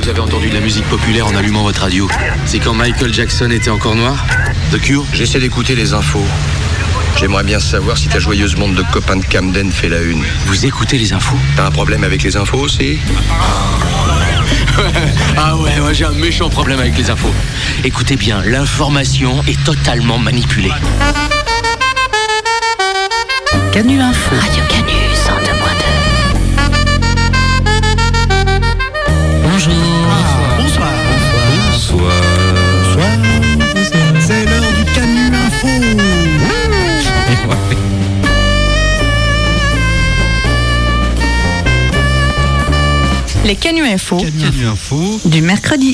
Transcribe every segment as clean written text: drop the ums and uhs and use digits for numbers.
avez entendu de la musique populaire en allumant votre radio? C'est quand Michael Jackson était encore noir? The Cure? J'essaie d'écouter les infos. J'aimerais bien savoir si ta joyeuse bande de copains de Camden fait la une. Vous écoutez les infos? T'as un problème avec les infos aussi? Ah ouais, j'ai un méchant problème avec les infos. Écoutez bien, l'information est totalement manipulée. Canu Info. Radio Canu 102.2. Bonjour. Bonsoir. C'est l'heure du Canu Info. Les Canu Info. Canu Info. Du mercredi.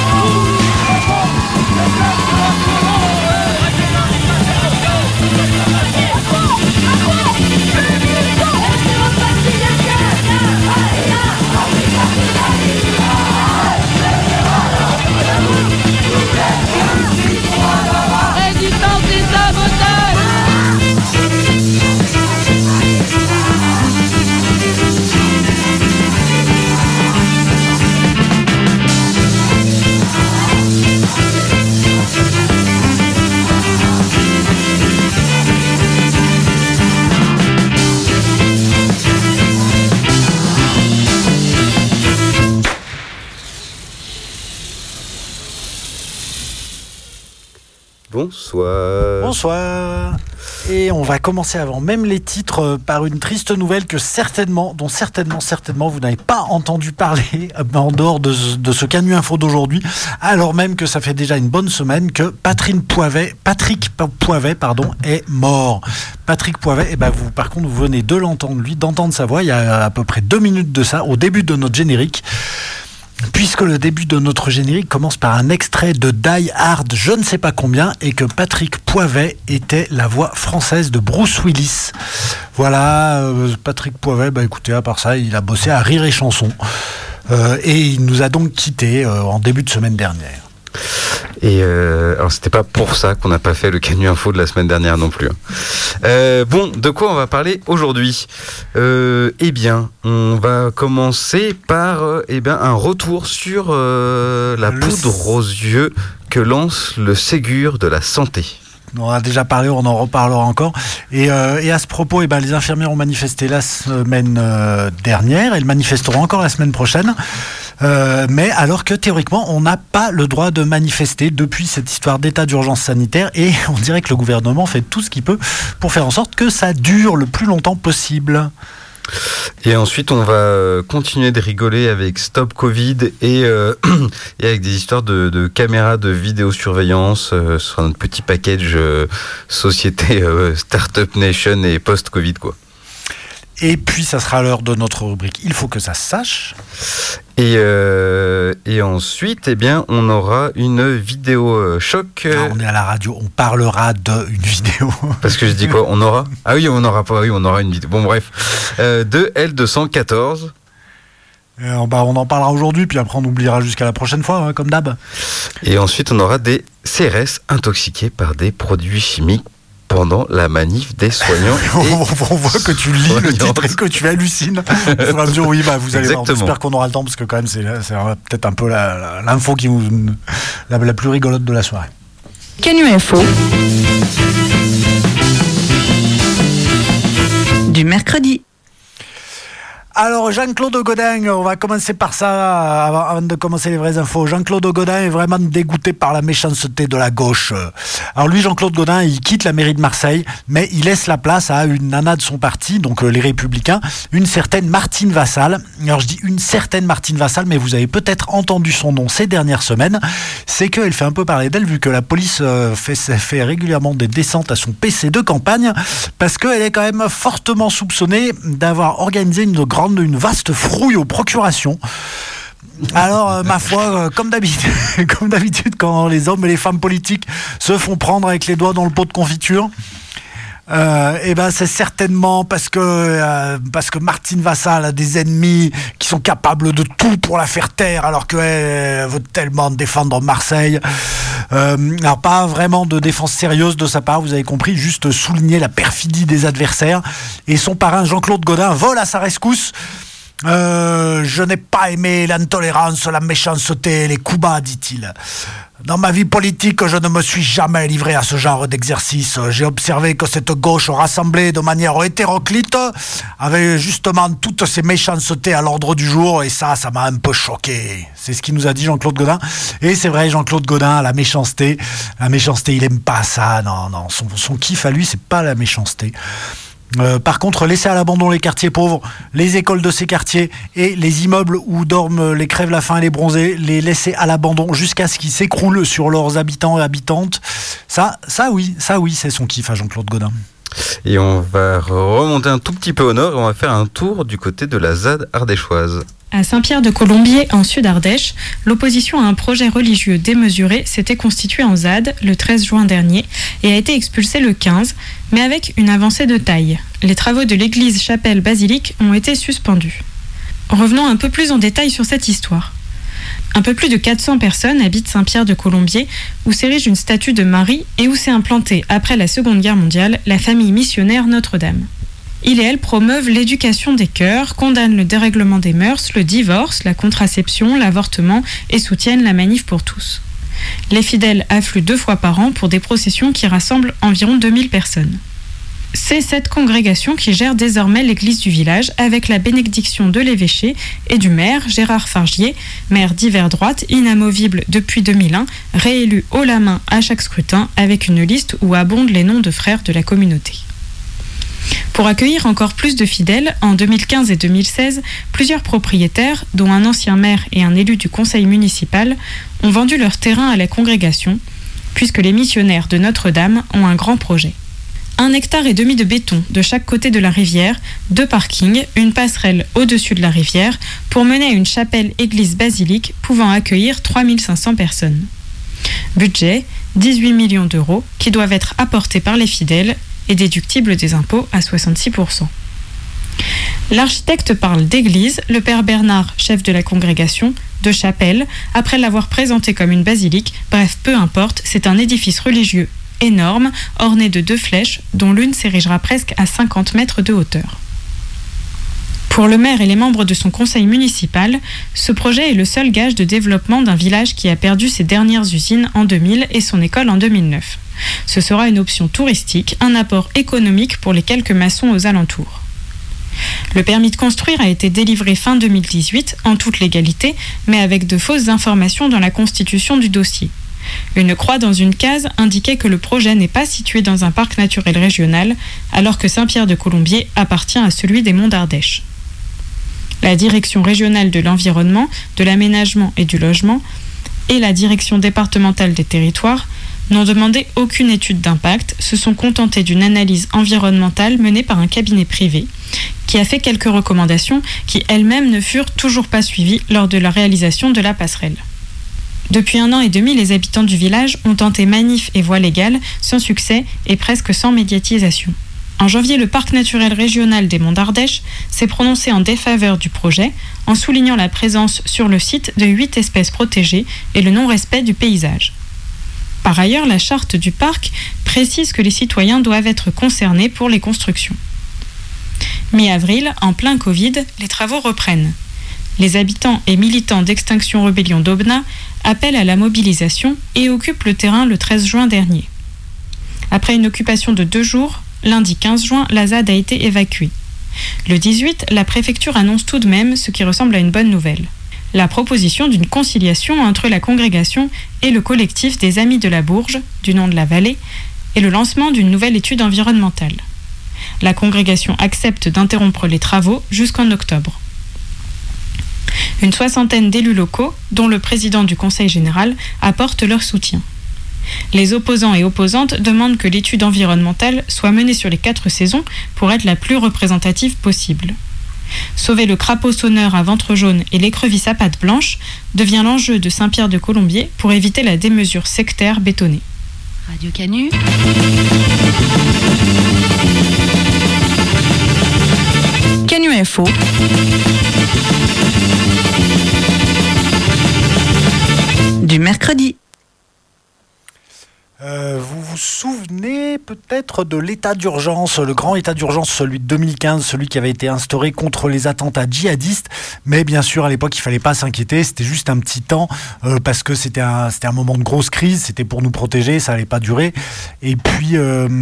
Bonsoir. Et on va commencer avant même les titres par une triste nouvelle dont certainement vous n'avez pas entendu parler en dehors de ce Canu Info d'aujourd'hui, alors même que ça fait déjà une bonne semaine que Patrick Poivet est mort. Patrick Poivet, par contre vous venez de d'entendre sa voix il y a à peu près 2 minutes de ça, au début de notre générique. Puisque le début de notre générique commence par un extrait de Die Hard je ne sais pas combien et que Patrick Poivet était la voix française de Bruce Willis. Voilà, Patrick Poivet, écoutez, à part ça, il a bossé à Rire et Chanson. Et il nous a donc quittés en début de semaine dernière. Et alors c'était pas pour ça qu'on n'a pas fait le Canu Info de la semaine dernière non plus. Bon, de quoi on va parler aujourd'hui? Eh bien, on va commencer par un retour sur la poudre aux yeux que lance le Ségur de la santé. On en a déjà parlé, on en reparlera encore. Et à ce propos, les infirmières ont manifesté la semaine dernière. Elles manifesteront encore la semaine prochaine. Mais alors que théoriquement, on n'a pas le droit de manifester depuis cette histoire d'état d'urgence sanitaire. Et on dirait que le gouvernement fait tout ce qu'il peut pour faire en sorte que ça dure le plus longtemps possible. Et ensuite, on va continuer de rigoler avec Stop Covid et avec des histoires de caméras de vidéosurveillance sur notre petit package société Startup Nation et post-Covid, quoi. Et puis, ça sera l'heure de notre rubrique « Il faut que ça se sache ». Et ensuite, on aura une vidéo choc. On est à la radio, on parlera d'une vidéo. Parce que je dis quoi? On aura? Ah oui, on aura une vidéo. Bon, bref. De L214. On en parlera aujourd'hui, puis après on oubliera jusqu'à la prochaine fois, comme d'hab. Et ensuite, on aura des CRS intoxiqués par des produits chimiques pendant la manif des soignants. On voit que tu lis le titre et que tu hallucines. Au fur et à mesure, oui, vous allez voir. J'espère qu'on aura le temps, parce que quand même, c'est peut-être un peu l'info qui la plus rigolote de la soirée. Canu Info. Du mercredi. Alors Jean-Claude Gaudin, on va commencer par ça avant de commencer les vraies infos. Jean-Claude Gaudin est vraiment dégoûté par la méchanceté de la gauche. Alors lui, Jean-Claude Gaudin, il quitte la mairie de Marseille, mais il laisse la place à une nana de son parti, donc les Républicains, une certaine Martine Vassal. Alors je dis une certaine Martine Vassal, mais vous avez peut-être entendu son nom ces dernières semaines. C'est qu'elle fait un peu parler d'elle, vu que la police fait régulièrement des descentes à son PC de campagne, parce qu'elle est quand même fortement soupçonnée d'avoir organisé une vaste frouille aux procurations. Alors, ma foi, comme d'habitude, quand les hommes et les femmes politiques se font prendre avec les doigts dans le pot de confiture, c'est certainement parce que Martine Vassal a des ennemis qui sont capables de tout pour la faire taire, alors qu'elle veut tellement défendre Marseille. Alors pas vraiment de défense sérieuse de sa part, vous avez compris, juste souligner la perfidie des adversaires. Et son parrain Jean-Claude Gaudin vole à sa rescousse Je n'ai pas aimé l'intolérance, la méchanceté, les coups bas, dit-il. Dans ma vie politique, je ne me suis jamais livré à ce genre d'exercice. J'ai observé que cette gauche rassemblée de manière hétéroclite avait justement toutes ces méchancetés à l'ordre du jour, et ça m'a un peu choqué. C'est ce qu'il nous a dit Jean-Claude Gaudin. Et c'est vrai, Jean-Claude Gaudin, la méchanceté, il aime pas ça. Non, son kiff à lui, c'est pas la méchanceté. Par contre, laisser à l'abandon les quartiers pauvres, les écoles de ces quartiers et les immeubles où dorment les crèves-la-faim et les bronzés, les laisser à l'abandon jusqu'à ce qu'ils s'écroulent sur leurs habitants et habitantes, ça oui, c'est son kiff à Jean-Claude Gaudin. Et on va remonter un tout petit peu au nord et on va faire un tour du côté de la ZAD ardéchoise. À Saint-Pierre-de-Colombier, en Sud-Ardèche, l'opposition à un projet religieux démesuré s'était constituée en ZAD le 13 juin dernier et a été expulsée le 15, mais avec une avancée de taille. Les travaux de l'église chapelle-basilique ont été suspendus. Revenons un peu plus en détail sur cette histoire. Un peu plus de 400 personnes habitent Saint-Pierre-de-Colombier, où s'érige une statue de Marie et où s'est implantée, après la Seconde Guerre mondiale, la famille missionnaire Notre-Dame. Ils et elles promeuvent l'éducation des cœurs, condamnent le dérèglement des mœurs, le divorce, la contraception, l'avortement et soutiennent la manif pour tous. Les fidèles affluent 2 fois par an pour des processions qui rassemblent environ 2000 personnes. C'est cette congrégation qui gère désormais l'église du village avec la bénédiction de l'évêché et du maire Gérard Fargier, maire d'hiver droite, inamovible depuis 2001, réélu haut la main à chaque scrutin avec une liste où abondent les noms de frères de la communauté. Pour accueillir encore plus de fidèles, en 2015 et 2016, plusieurs propriétaires, dont un ancien maire et un élu du conseil municipal, ont vendu leur terrain à la congrégation, puisque les missionnaires de Notre-Dame ont un grand projet. 1,5 hectare de béton de chaque côté de la rivière, 2 parkings, une passerelle au-dessus de la rivière, pour mener à une chapelle-église-basilique pouvant accueillir 3500 personnes. Budget, 18 millions d'euros, qui doivent être apportés par les fidèles et déductible des impôts à 66%. L'architecte parle d'église, le père Bernard, chef de la congrégation, de chapelle, après l'avoir présenté comme une basilique, bref, peu importe, c'est un édifice religieux énorme, orné de 2 flèches, dont l'une s'érigera presque à 50 mètres de hauteur. Pour le maire et les membres de son conseil municipal, ce projet est le seul gage de développement d'un village qui a perdu ses dernières usines en 2000 et son école en 2009. Ce sera une option touristique, un apport économique pour les quelques maçons aux alentours. Le permis de construire a été délivré fin 2018, en toute légalité, mais avec de fausses informations dans la constitution du dossier. Une croix dans une case indiquait que le projet n'est pas situé dans un parc naturel régional, alors que Saint-Pierre-de-Colombier appartient à celui des Monts d'Ardèche. La direction régionale de l'environnement, de l'aménagement et du logement et la direction départementale des territoires n'ont demandé aucune étude d'impact, se sont contentés d'une analyse environnementale menée par un cabinet privé qui a fait quelques recommandations qui elles-mêmes ne furent toujours pas suivies lors de la réalisation de la passerelle. Depuis 1 an et demi, les habitants du village ont tenté manif et voie légale sans succès et presque sans médiatisation. En janvier, le parc naturel régional des Monts d'Ardèche s'est prononcé en défaveur du projet en soulignant la présence sur le site de 8 espèces protégées et le non-respect du paysage. Par ailleurs, la charte du parc précise que les citoyens doivent être concernés pour les constructions. Mi-avril, en plein Covid, les travaux reprennent. Les habitants et militants d'Extinction Rebellion d'Aubenas appellent à la mobilisation et occupent le terrain le 13 juin dernier. Après une occupation de 2 jours, lundi 15 juin, la ZAD a été évacuée. Le 18, la préfecture annonce tout de même ce qui ressemble à une bonne nouvelle. La proposition d'une conciliation entre la congrégation et le collectif des Amis de la Bourge, du nom de la vallée, et le lancement d'une nouvelle étude environnementale. La congrégation accepte d'interrompre les travaux jusqu'en octobre. Une 60aine d'élus locaux, dont le président du conseil général, apportent leur soutien. Les opposants et opposantes demandent que l'étude environnementale soit menée sur les 4 saisons pour être la plus représentative possible. Sauver le crapaud sonneur à ventre jaune et l'écrevisse à pattes blanches devient l'enjeu de Saint-Pierre-de-Colombier pour éviter la démesure sectaire bétonnée. Radio Canu. Canu Info. Du mercredi. Vous vous souvenez peut-être de l'état d'urgence, le grand état d'urgence, celui de 2015, celui qui avait été instauré contre les attentats djihadistes. Mais bien sûr, à l'époque, il fallait pas s'inquiéter. C'était juste un petit temps parce que c'était un moment de grosse crise. C'était pour nous protéger, ça allait pas durer. Et puis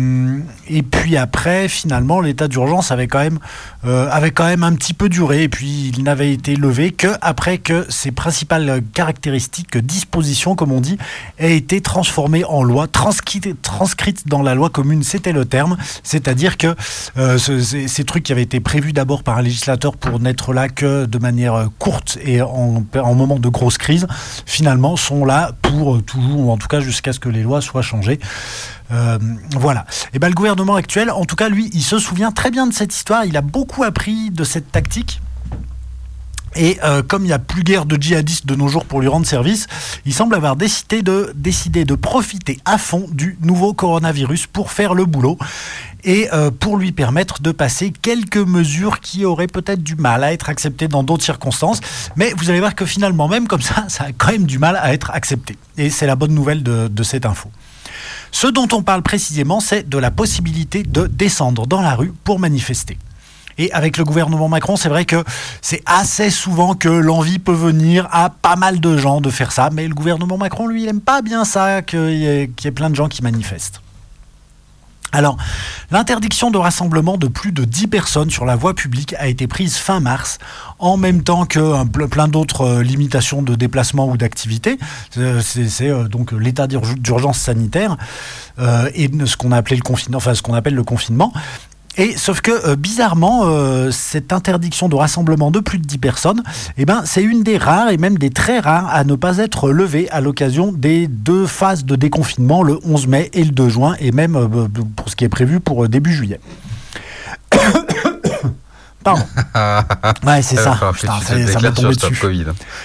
après, finalement, l'état d'urgence avait quand même un petit peu duré. Et puis il n'avait été levé que après que ses principales caractéristiques, dispositions, comme on dit, aient été transformées en loi. Transcrite dans la loi commune, c'était le terme, c'est-à-dire que ces trucs qui avaient été prévus d'abord par un législateur pour n'être là que de manière courte et en moment de grosse crise, finalement sont là pour toujours, ou en tout cas jusqu'à ce que les lois soient changées. Voilà. Et le gouvernement actuel, en tout cas lui, il se souvient très bien de cette histoire, il a beaucoup appris de cette tactique. Et comme il n'y a plus guère de djihadistes de nos jours pour lui rendre service, il semble avoir décidé de profiter à fond du nouveau coronavirus pour faire le boulot et pour lui permettre de passer quelques mesures qui auraient peut-être du mal à être acceptées dans d'autres circonstances. Mais vous allez voir que finalement, même comme ça a quand même du mal à être accepté. Et c'est la bonne nouvelle de cette info. Ce dont on parle précisément, c'est de la possibilité de descendre dans la rue pour manifester. Et avec le gouvernement Macron, c'est vrai que c'est assez souvent que l'envie peut venir à pas mal de gens de faire ça. Mais le gouvernement Macron, lui, il n'aime pas bien ça, qu'il y ait plein de gens qui manifestent. Alors, l'interdiction de rassemblement de plus de 10 personnes sur la voie publique a été prise fin mars, en même temps que plein d'autres limitations de déplacement ou d'activité. C'est donc l'état d'urgence sanitaire et ce qu'on a appelé ce qu'on appelle le confinement. Et sauf que bizarrement, cette interdiction de rassemblement de plus de 10 personnes, c'est une des rares et même des très rares à ne pas être levée à l'occasion des 2 phases de déconfinement, le 11 mai et le 2 juin, et même pour ce qui est prévu pour début juillet. Pardon. Ouais, c'est ça. Putain, ça m'a tombé dessus.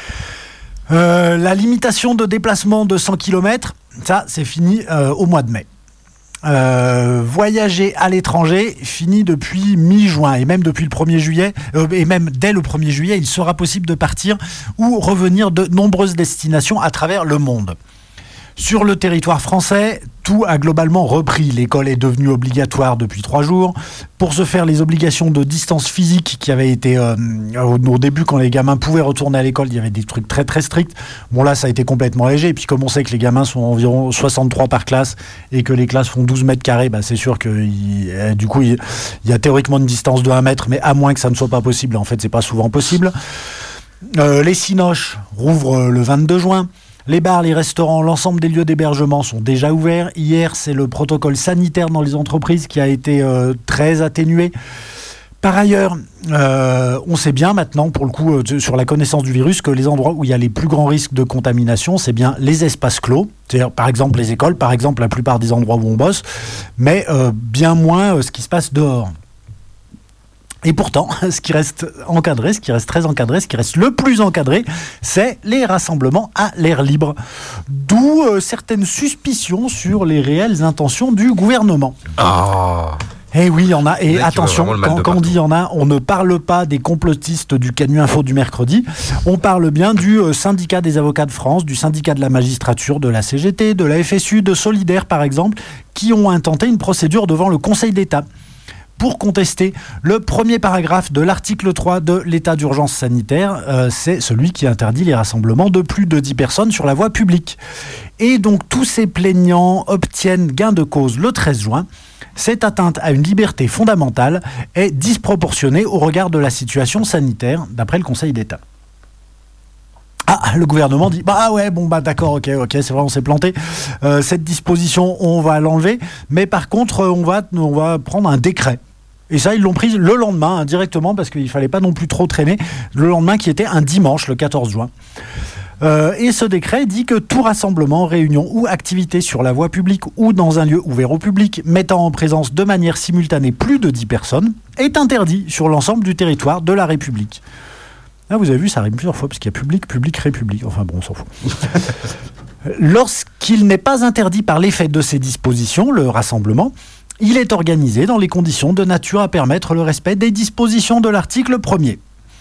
La limitation de déplacement de 100 km, ça c'est fini au mois de mai. Voyager à l'étranger fini depuis mi-juin et même depuis le 1er juillet et même dès le 1er juillet il sera possible de partir ou revenir de nombreuses destinations à travers le monde. Sur le territoire français, tout a globalement repris. L'école est devenue obligatoire depuis 3 jours. Pour ce faire, les obligations de distance physique qui avaient été au début, quand les gamins pouvaient retourner à l'école, il y avait des trucs très très stricts. Bon là, ça a été complètement léger. Et puis comme on sait que les gamins sont environ 63 par classe et que les classes font 12 mètres carrés, c'est sûr que du coup, il y a théoriquement une distance de 1 mètre, mais à moins que ça ne soit pas possible. En fait, c'est pas souvent possible. Les cinoches rouvrent le 22 juin. Les bars, les restaurants, l'ensemble des lieux d'hébergement sont déjà ouverts. Hier, c'est le protocole sanitaire dans les entreprises qui a été très atténué. Par ailleurs, on sait bien maintenant, pour le coup, sur la connaissance du virus, que les endroits où il y a les plus grands risques de contamination, c'est bien les espaces clos. C'est-à-dire, par exemple, les écoles, par exemple, la plupart des endroits où on bosse, mais bien moins ce qui se passe dehors. Et pourtant, ce qui reste encadré, ce qui reste très encadré, ce qui reste le plus encadré, c'est les rassemblements à l'air libre. D'où certaines suspicions sur les réelles intentions du gouvernement. Eh oui, il y en a. Et attention, quand on dit il y en a, on ne parle pas des complotistes du Canu Info du mercredi. On parle bien du syndicat des avocats de France, du syndicat de la magistrature, de la CGT, de la FSU, de Solidaire par exemple, qui ont intenté une procédure devant le Conseil d'État pour contester le premier paragraphe de l'article 3 de l'état d'urgence sanitaire. C'est celui qui interdit les rassemblements de plus de 10 personnes sur la voie publique. Et donc tous ces plaignants obtiennent gain de cause le 13 juin. Cette atteinte à une liberté fondamentale est disproportionnée au regard de la situation sanitaire, d'après le Conseil d'État. Le gouvernement dit d'accord, ok, c'est vrai, on s'est planté. Cette disposition, on va l'enlever, mais par contre, on va prendre un décret. Et ça, ils l'ont pris le lendemain, directement, parce qu'il fallait pas non plus trop traîner. Le lendemain, qui était un dimanche, le 14 juin. Et ce décret dit que tout rassemblement, réunion ou activité sur la voie publique ou dans un lieu ouvert au public mettant en présence de manière simultanée plus de 10 personnes est interdit sur l'ensemble du territoire de la République. Là, vous avez vu, ça rime plusieurs fois, parce qu'il y a public, république. Enfin bon, on s'en fout. Lorsqu'il n'est pas interdit par l'effet de ces dispositions, le rassemblement, il est organisé dans les conditions de nature à permettre le respect des dispositions de l'article 1er.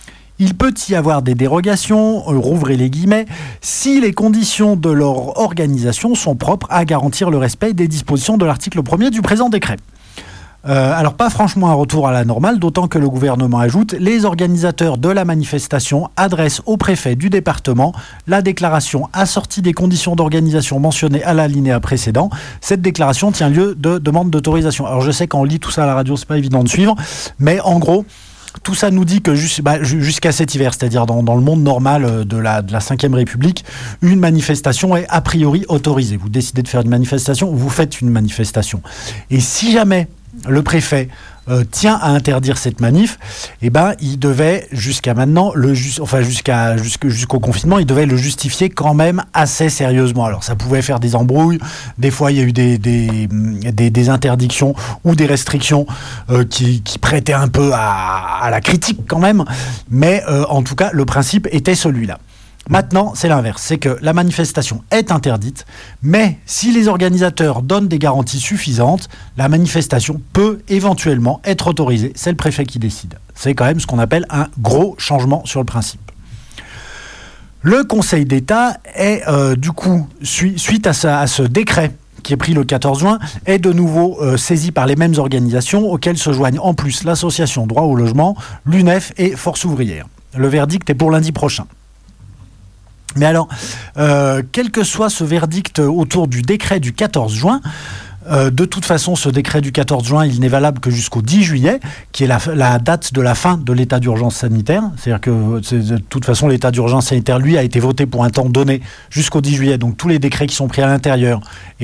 Il peut y avoir des dérogations, rouvrez les guillemets, si les conditions de leur organisation sont propres à garantir le respect des dispositions de l'article 1er du présent décret. Alors pas franchement un retour à la normale, d'autant que le gouvernement ajoute « Les organisateurs de la manifestation adressent au préfet du département la déclaration assortie des conditions d'organisation mentionnées à l'alinéa précédent. Cette déclaration tient lieu de demande d'autorisation. » Alors je sais quand on lit tout ça à la radio, c'est pas évident de suivre, mais en gros, tout ça nous dit que jusqu'à cet hiver, c'est-à-dire dans le monde normal de la 5e République, une manifestation est a priori autorisée. Vous décidez de faire une manifestation, vous faites une manifestation. Et si jamais le préfet tient à interdire cette manif, il devait jusqu'à maintenant, jusqu'au confinement, il devait le justifier quand même assez sérieusement. Alors ça pouvait faire des embrouilles, des fois il y a eu des interdictions ou des restrictions qui prêtaient un peu à la critique quand même, mais en tout cas le principe était celui-là. Maintenant, c'est l'inverse, c'est que la manifestation est interdite, mais si les organisateurs donnent des garanties suffisantes, la manifestation peut éventuellement être autorisée. C'est le préfet qui décide. C'est quand même ce qu'on appelle un gros changement sur le principe. Le Conseil d'État est, du coup, suite à ce décret qui est pris le 14 juin, est de nouveau saisi par les mêmes organisations auxquelles se joignent en plus l'Association Droit au Logement, l'UNEF et Force Ouvrière. Le verdict est pour lundi prochain. Mais alors, quel que soit ce verdict autour du décret du 14 juin, de toute façon, ce décret du 14 juin, il n'est valable que jusqu'au 10 juillet, qui est la date de la fin de l'état d'urgence sanitaire. C'est-à-dire que, de toute façon, l'état d'urgence sanitaire, lui, a été voté pour un temps donné jusqu'au 10 juillet. Donc, tous les décrets qui sont pris à l'intérieur,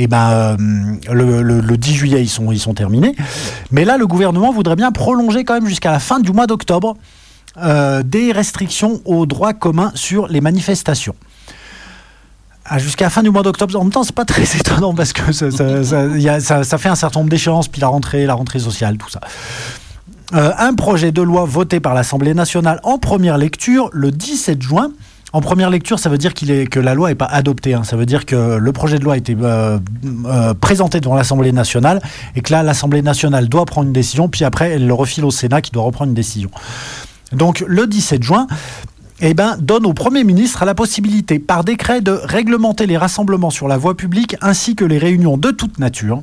le 10 juillet, ils sont terminés. Mais là, le gouvernement voudrait bien prolonger quand même jusqu'à la fin du mois d'octobre des restrictions au droit commun sur les manifestations. Jusqu'à la fin du mois d'octobre, en même temps, c'est pas très étonnant parce que ça fait un certain nombre d'échéances, puis la rentrée sociale, tout ça. Un projet de loi voté par l'Assemblée nationale en première lecture le 17 juin. En première lecture, ça veut dire que la loi n'est pas adoptée. Ça veut dire que le projet de loi a été présenté devant l'Assemblée nationale et que là, l'Assemblée nationale doit prendre une décision, puis après, elle le refile au Sénat qui doit reprendre une décision. Donc, le 17 juin, donne au Premier ministre la possibilité, par décret, de réglementer les rassemblements sur la voie publique ainsi que les réunions de toute nature.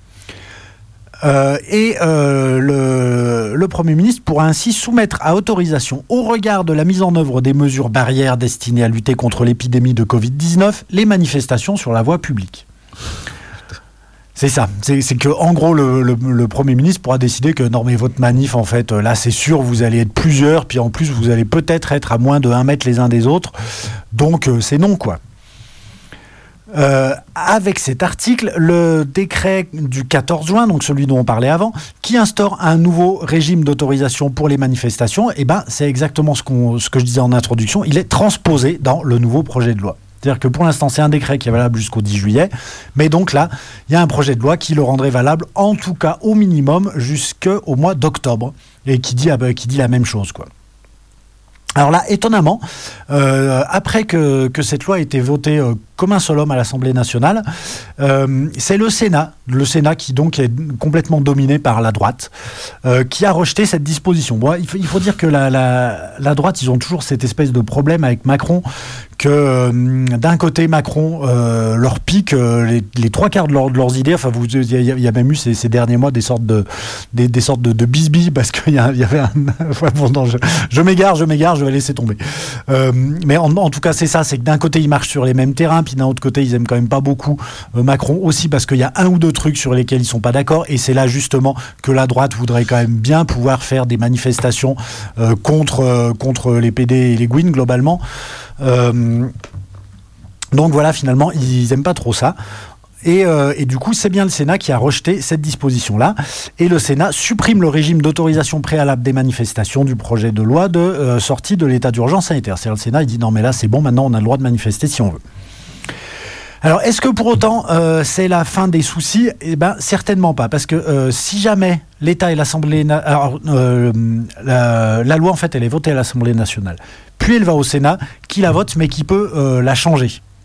Le Premier ministre pourra ainsi soumettre à autorisation, au regard de la mise en œuvre des mesures barrières destinées à lutter contre l'épidémie de Covid-19, les manifestations sur la voie publique. C'est ça, c'est que en gros le Premier ministre pourra décider que non mais votre manif en fait là c'est sûr vous allez être plusieurs, puis en plus vous allez peut-être être à moins de 1 mètre les uns des autres, donc c'est non quoi. Avec cet article, le décret du 14 juin, donc celui dont on parlait avant, qui instaure un nouveau régime d'autorisation pour les manifestations, c'est exactement ce que je disais en introduction, il est transposé dans le nouveau projet de loi. C'est-à-dire que pour l'instant, c'est un décret qui est valable jusqu'au 10 juillet. Mais donc là, il y a un projet de loi qui le rendrait valable, en tout cas au minimum, jusqu'au mois d'octobre. Et qui dit la même chose, quoi. Alors là, étonnamment, après que cette loi ait été votée comme un seul homme à l'Assemblée nationale, c'est le Sénat qui donc est complètement dominé par la droite, qui a rejeté cette disposition. Bon, il faut dire que la droite, ils ont toujours cette espèce de problème avec Macron, que d'un côté Macron leur pique les 3/4 de leurs idées. Enfin, il y a même eu ces derniers mois des sortes de bisbilles parce qu'il y avait un. Bon, non, je m'égare, je vais laisser tomber. Mais en tout cas, c'est ça, c'est que d'un côté ils marchent sur les mêmes terrains, puis d'un autre côté ils aiment quand même pas beaucoup Macron aussi parce qu'il y a un ou deux trucs sur lesquels ils sont pas d'accord. Et c'est là justement que la droite voudrait quand même bien pouvoir faire des manifestations contre les PD et les Gouines globalement. Donc voilà, finalement, ils aiment pas trop ça. Et du coup, c'est bien le Sénat qui a rejeté cette disposition-là. Et le Sénat supprime le régime d'autorisation préalable des manifestations du projet de loi de sortie de l'état d'urgence sanitaire. C'est-à-dire le Sénat, il dit non mais là c'est bon, maintenant on a le droit de manifester si on veut. Alors, est-ce que pour autant c'est la fin des soucis ? Certainement pas, parce que si jamais l'État et l'Assemblée... Alors, la loi, en fait, elle est votée à l'Assemblée nationale. Puis elle va au Sénat, qui la vote, mais qui peut la changer.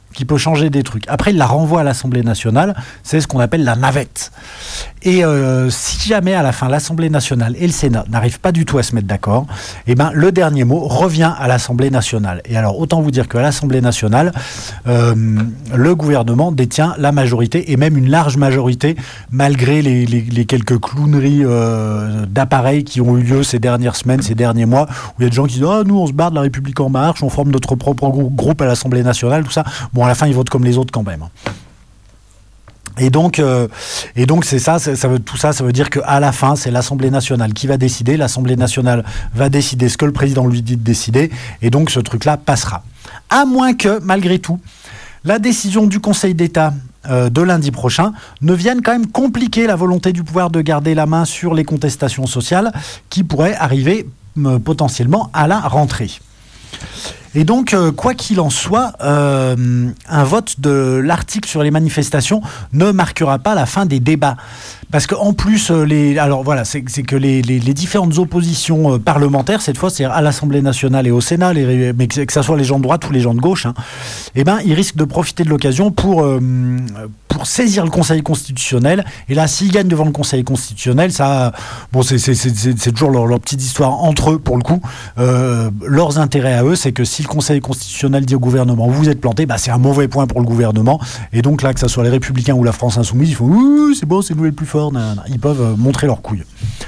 qui peut changer des trucs. Après, il la renvoie à l'Assemblée nationale, c'est ce qu'on appelle la navette. Et si jamais à la fin l'Assemblée nationale et le Sénat n'arrivent pas du tout à se mettre d'accord, eh ben, le dernier mot revient à l'Assemblée nationale. Et alors autant vous dire qu'à l'Assemblée nationale, le gouvernement détient la majorité, et même une large majorité, malgré les quelques clowneries d'appareils qui ont eu lieu ces dernières semaines, ces derniers mois, où il y a des gens qui disent « Ah, nous on se barre de la République en marche, on forme notre propre groupe à l'Assemblée nationale », tout ça. Bon, à la fin, ils votent comme les autres quand même. Et donc c'est ça, tout ça, ça veut dire qu'à la fin, c'est l'Assemblée nationale qui va décider. L'Assemblée nationale va décider ce que le président lui dit de décider. Et donc, ce truc-là passera. À moins que, malgré tout, la décision du Conseil d'État de lundi prochain ne vienne quand même compliquer la volonté du pouvoir de garder la main sur les contestations sociales qui pourraient arriver potentiellement à la rentrée. Et donc, quoi qu'il en soit, un vote de l'article sur les manifestations ne marquera pas la fin des débats. Parce qu'en plus, c'est que les différentes oppositions parlementaires, cette fois, c'est à l'Assemblée nationale et au Sénat, mais que ce soit les gens de droite ou les gens de gauche, ils risquent de profiter de l'occasion pour saisir le Conseil constitutionnel. Et là, s'ils gagnent devant le Conseil constitutionnel, ça, bon, c'est toujours leur petite histoire entre eux, pour le coup. Leurs intérêts à eux, c'est que si le Conseil constitutionnel dit au gouvernement, vous êtes planté, c'est un mauvais point pour le gouvernement. Et donc là, que ce soit les Républicains ou la France Insoumise, ils font, ouh, c'est bon, c'est nous les plus forts. Ils peuvent montrer leurs couilles.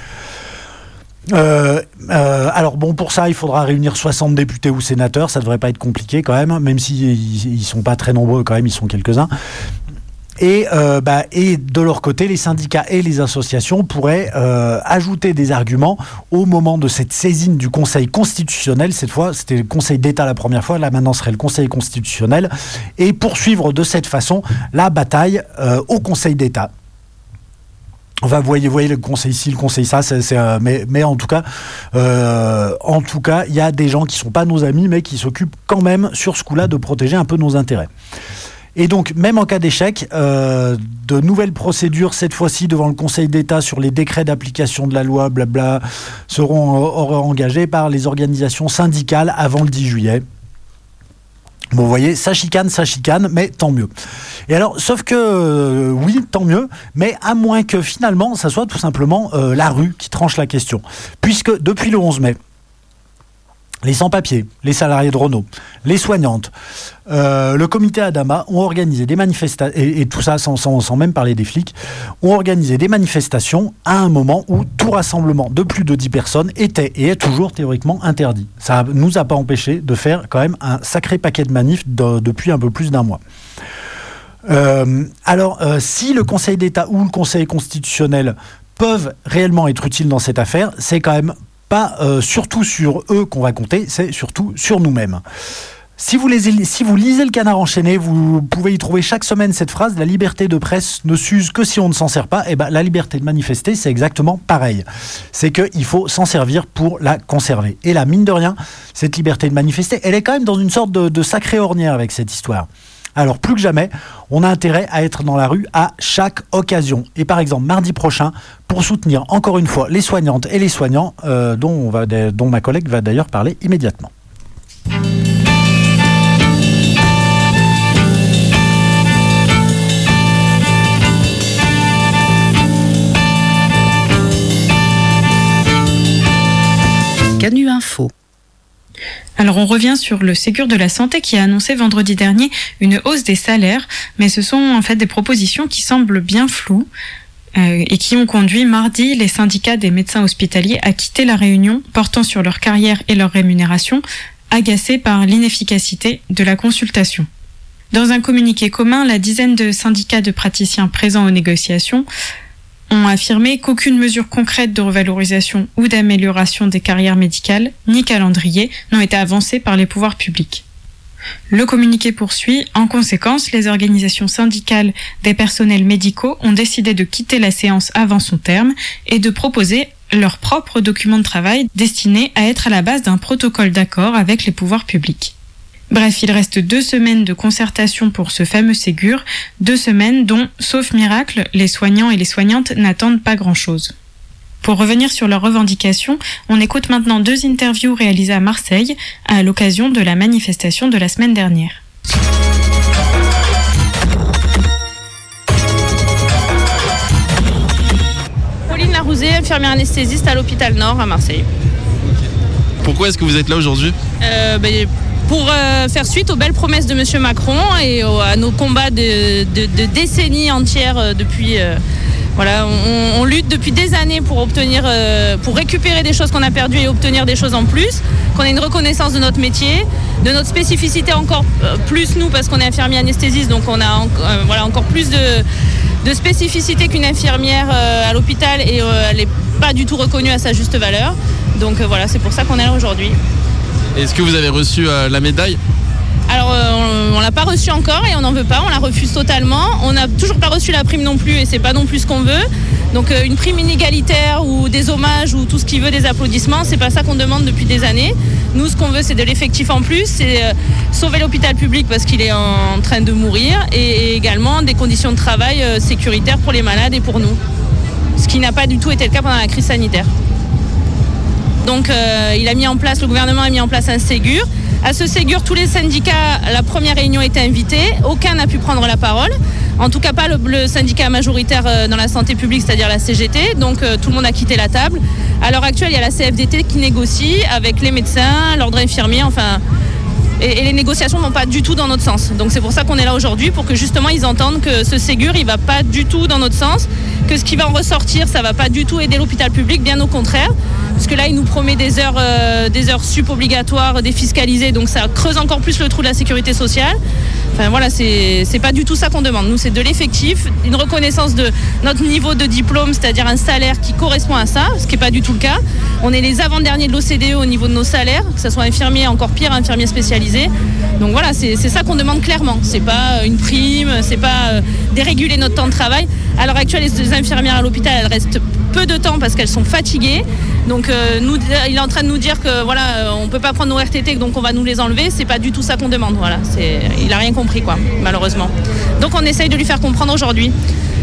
Alors bon, pour ça, il faudra réunir 60 députés ou sénateurs. Ça devrait pas être compliqué quand même s'ils sont pas très nombreux quand même, ils sont quelques-uns. Et de leur côté, les syndicats et les associations pourraient ajouter des arguments au moment de cette saisine du Conseil constitutionnel. Cette fois, c'était le Conseil d'État la première fois, là maintenant serait le Conseil constitutionnel, et poursuivre de cette façon la bataille au Conseil d'État. Enfin, vous voyez le conseil ici, le conseil ça, mais en tout cas, il y a des gens qui sont pas nos amis, mais qui s'occupent quand même sur ce coup-là de protéger un peu nos intérêts. Et donc, même en cas d'échec, de nouvelles procédures, cette fois-ci devant le Conseil d'État sur les décrets d'application de la loi, blabla, seront engagées par les organisations syndicales avant le 10 juillet. Bon, vous voyez, ça chicane, mais tant mieux. Et alors, sauf que, oui, tant mieux, mais à moins que finalement, ça soit tout simplement la rue qui tranche la question. Puisque depuis le 11 mai, les sans-papiers, les salariés de Renault, les soignantes, le comité Adama ont organisé des manifestations, et tout ça sans même parler des flics, ont organisé des manifestations à un moment où tout rassemblement de plus de 10 personnes était et est toujours théoriquement interdit. Ça ne nous a pas empêché de faire quand même un sacré paquet de manifs depuis un peu plus d'un mois. Si le Conseil d'État ou le Conseil constitutionnel peuvent réellement être utiles dans cette affaire, c'est quand même pas surtout sur eux qu'on va compter, c'est surtout sur nous-mêmes. Si vous lisez le Canard enchaîné, vous pouvez y trouver chaque semaine cette phrase: la liberté de presse ne s'use que si on ne s'en sert pas. Et la liberté de manifester, c'est exactement pareil. C'est qu'il faut s'en servir pour la conserver. Et là, mine de rien, cette liberté de manifester, elle est quand même dans une sorte de sacrée ornière avec cette histoire. Alors, plus que jamais, on a intérêt à être dans la rue à chaque occasion. Et par exemple, mardi prochain, pour soutenir encore une fois les soignantes et les soignants, dont ma collègue va d'ailleurs parler immédiatement. Canu Info. Alors on revient sur le Ségur de la Santé qui a annoncé vendredi dernier une hausse des salaires, mais ce sont en fait des propositions qui semblent bien floues et qui ont conduit mardi les syndicats des médecins hospitaliers à quitter la réunion portant sur leur carrière et leur rémunération, agacés par l'inefficacité de la consultation. Dans un communiqué commun, la dizaine de syndicats de praticiens présents aux négociations ont affirmé qu'aucune mesure concrète de revalorisation ou d'amélioration des carrières médicales, ni calendrier, n'ont été avancées par les pouvoirs publics. Le communiqué poursuit. En conséquence, les organisations syndicales des personnels médicaux ont décidé de quitter la séance avant son terme et de proposer leur propre document de travail destiné à être à la base d'un protocole d'accord avec les pouvoirs publics. Bref, il reste 2 semaines de concertation pour ce fameux Ségur, 2 semaines dont, sauf miracle, les soignants et les soignantes n'attendent pas grand-chose. Pour revenir sur leurs revendications, on écoute maintenant 2 interviews réalisées à Marseille à l'occasion de la manifestation de la semaine dernière. José, infirmière anesthésiste à l'hôpital Nord à Marseille. Pourquoi est-ce que vous êtes là aujourd'hui ? Pour faire suite aux belles promesses de M. Macron et à nos combats de décennies entières depuis... on lutte depuis des années pour récupérer des choses qu'on a perdues et obtenir des choses en plus, qu'on ait une reconnaissance de notre métier, de notre spécificité encore plus nous parce qu'on est infirmier anesthésiste, donc on a encore plus de spécificité qu'une infirmière à l'hôpital et elle n'est pas du tout reconnue à sa juste valeur. Donc c'est pour ça qu'on est là aujourd'hui. Est-ce que vous avez reçu la médaille ? Alors on l'a pas reçu encore et on n'en veut pas, on la refuse totalement. On n'a toujours pas reçu la prime non plus et c'est pas non plus ce qu'on veut. Donc une prime inégalitaire ou des hommages ou tout ce qui veut, des applaudissements, c'est pas ça qu'on demande depuis des années. Nous ce qu'on veut c'est de l'effectif en plus, c'est sauver l'hôpital public parce qu'il est en train de mourir et également des conditions de travail sécuritaires pour les malades et pour nous. Ce qui n'a pas du tout été le cas pendant la crise sanitaire. Donc le gouvernement a mis en place un Ségur. À ce Ségur, tous les syndicats, la première réunion était invitée. Aucun n'a pu prendre la parole. En tout cas, pas le syndicat majoritaire dans la santé publique, c'est-à-dire la CGT. Donc, tout le monde a quitté la table. À l'heure actuelle, il y a la CFDT qui négocie avec les médecins, l'ordre infirmier, et les négociations ne vont pas du tout dans notre sens. Donc, c'est pour ça qu'on est là aujourd'hui, pour que justement, ils entendent que ce Ségur, il ne va pas du tout dans notre sens, que ce qui va en ressortir, ça ne va pas du tout aider l'hôpital public, bien au contraire. Parce que là, il nous promet des heures sup obligatoires, défiscalisées, donc ça creuse encore plus le trou de la sécurité sociale. C'est pas du tout ça qu'on demande. Nous, c'est de l'effectif, une reconnaissance de notre niveau de diplôme, c'est-à-dire un salaire qui correspond à ça, ce qui n'est pas du tout le cas. On est les avant-derniers de l'OCDE au niveau de nos salaires, que ce soit infirmier, encore pire, infirmier spécialisé. Donc c'est ça qu'on demande clairement. C'est pas une prime, c'est pas déréguler notre temps de travail. À l'heure actuelle, les infirmières à l'hôpital, elles restent peu de temps parce qu'elles sont fatiguées. Donc il est en train de nous dire que on peut pas prendre nos RTT, donc on va nous les enlever. C'est pas du tout ça qu'on demande. Il a rien compris malheureusement. Donc on essaye de lui faire comprendre aujourd'hui.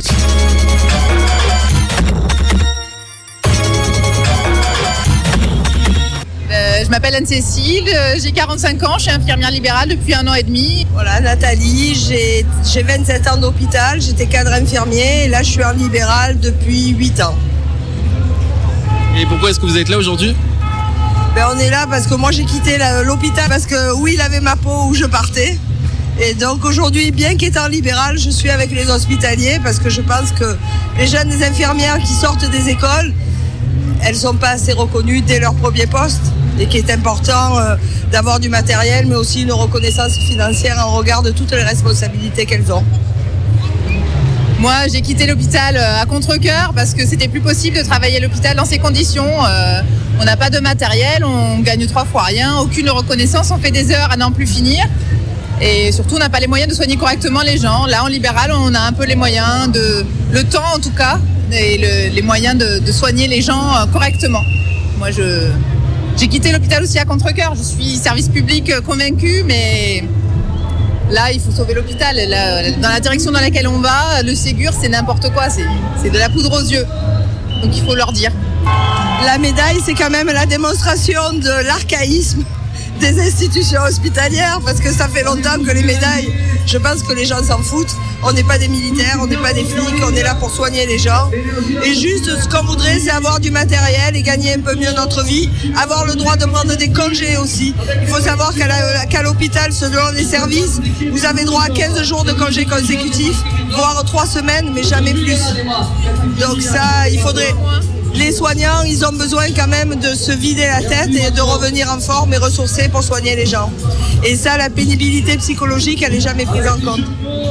Je m'appelle Anne-Cécile, j'ai 45 ans, je suis infirmière libérale depuis 1 an et demi. Voilà, Nathalie, j'ai 27 ans d'hôpital, j'étais cadre infirmier et là je suis en libéral depuis 8 ans. Et pourquoi est-ce que vous êtes là aujourd'hui ? On est là parce que moi j'ai quitté l'hôpital parce que il avait ma peau où je partais. Et donc aujourd'hui, bien qu'étant libérale, je suis avec les hospitaliers parce que je pense que les jeunes infirmières qui sortent des écoles, elles ne sont pas assez reconnues dès leur premier poste et qu'il est important d'avoir du matériel mais aussi une reconnaissance financière en regard de toutes les responsabilités qu'elles ont. Moi, j'ai quitté l'hôpital à contre-cœur parce que c'était plus possible de travailler à l'hôpital dans ces conditions. On n'a pas de matériel, on gagne 3 fois rien, aucune reconnaissance, on fait des heures à n'en plus finir. Et surtout, on n'a pas les moyens de soigner correctement les gens. Là, en libéral, on a un peu les moyens, le temps en tout cas, et les moyens de soigner les gens correctement. Moi, j'ai quitté l'hôpital aussi à contre-cœur. Je suis service public convaincu, mais là, il faut sauver l'hôpital. Là, dans la direction dans laquelle on va, le Ségur, c'est n'importe quoi. C'est de la poudre aux yeux. Donc, il faut leur dire. La médaille, c'est quand même la démonstration de l'archaïsme des institutions hospitalières, parce que ça fait longtemps que les médailles, je pense que les gens s'en foutent. On n'est pas des militaires, on n'est pas des flics, on est là pour soigner les gens. Et juste, ce qu'on voudrait, c'est avoir du matériel et gagner un peu mieux notre vie, avoir le droit de prendre des congés aussi. Il faut savoir qu'à l'hôpital, selon les services, vous avez droit à 15 jours de congés consécutifs, voire 3 semaines, mais jamais plus. Donc ça, il faudrait... Les soignants, ils ont besoin quand même de se vider la tête et de revenir en forme et ressourcés pour soigner les gens. Et ça, la pénibilité psychologique, elle n'est jamais prise en compte.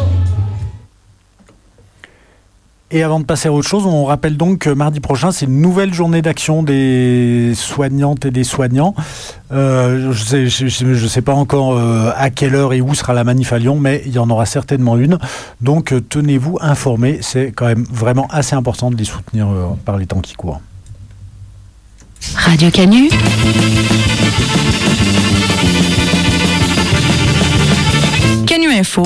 Et avant de passer à autre chose, on rappelle donc que mardi prochain, c'est une nouvelle journée d'action des soignantes et des soignants. Je sais pas encore à quelle heure et où sera la manif à Lyon, mais il y en aura certainement une. Donc tenez-vous informés, c'est quand même vraiment assez important de les soutenir par les temps qui courent. Radio Canu. Canu Info.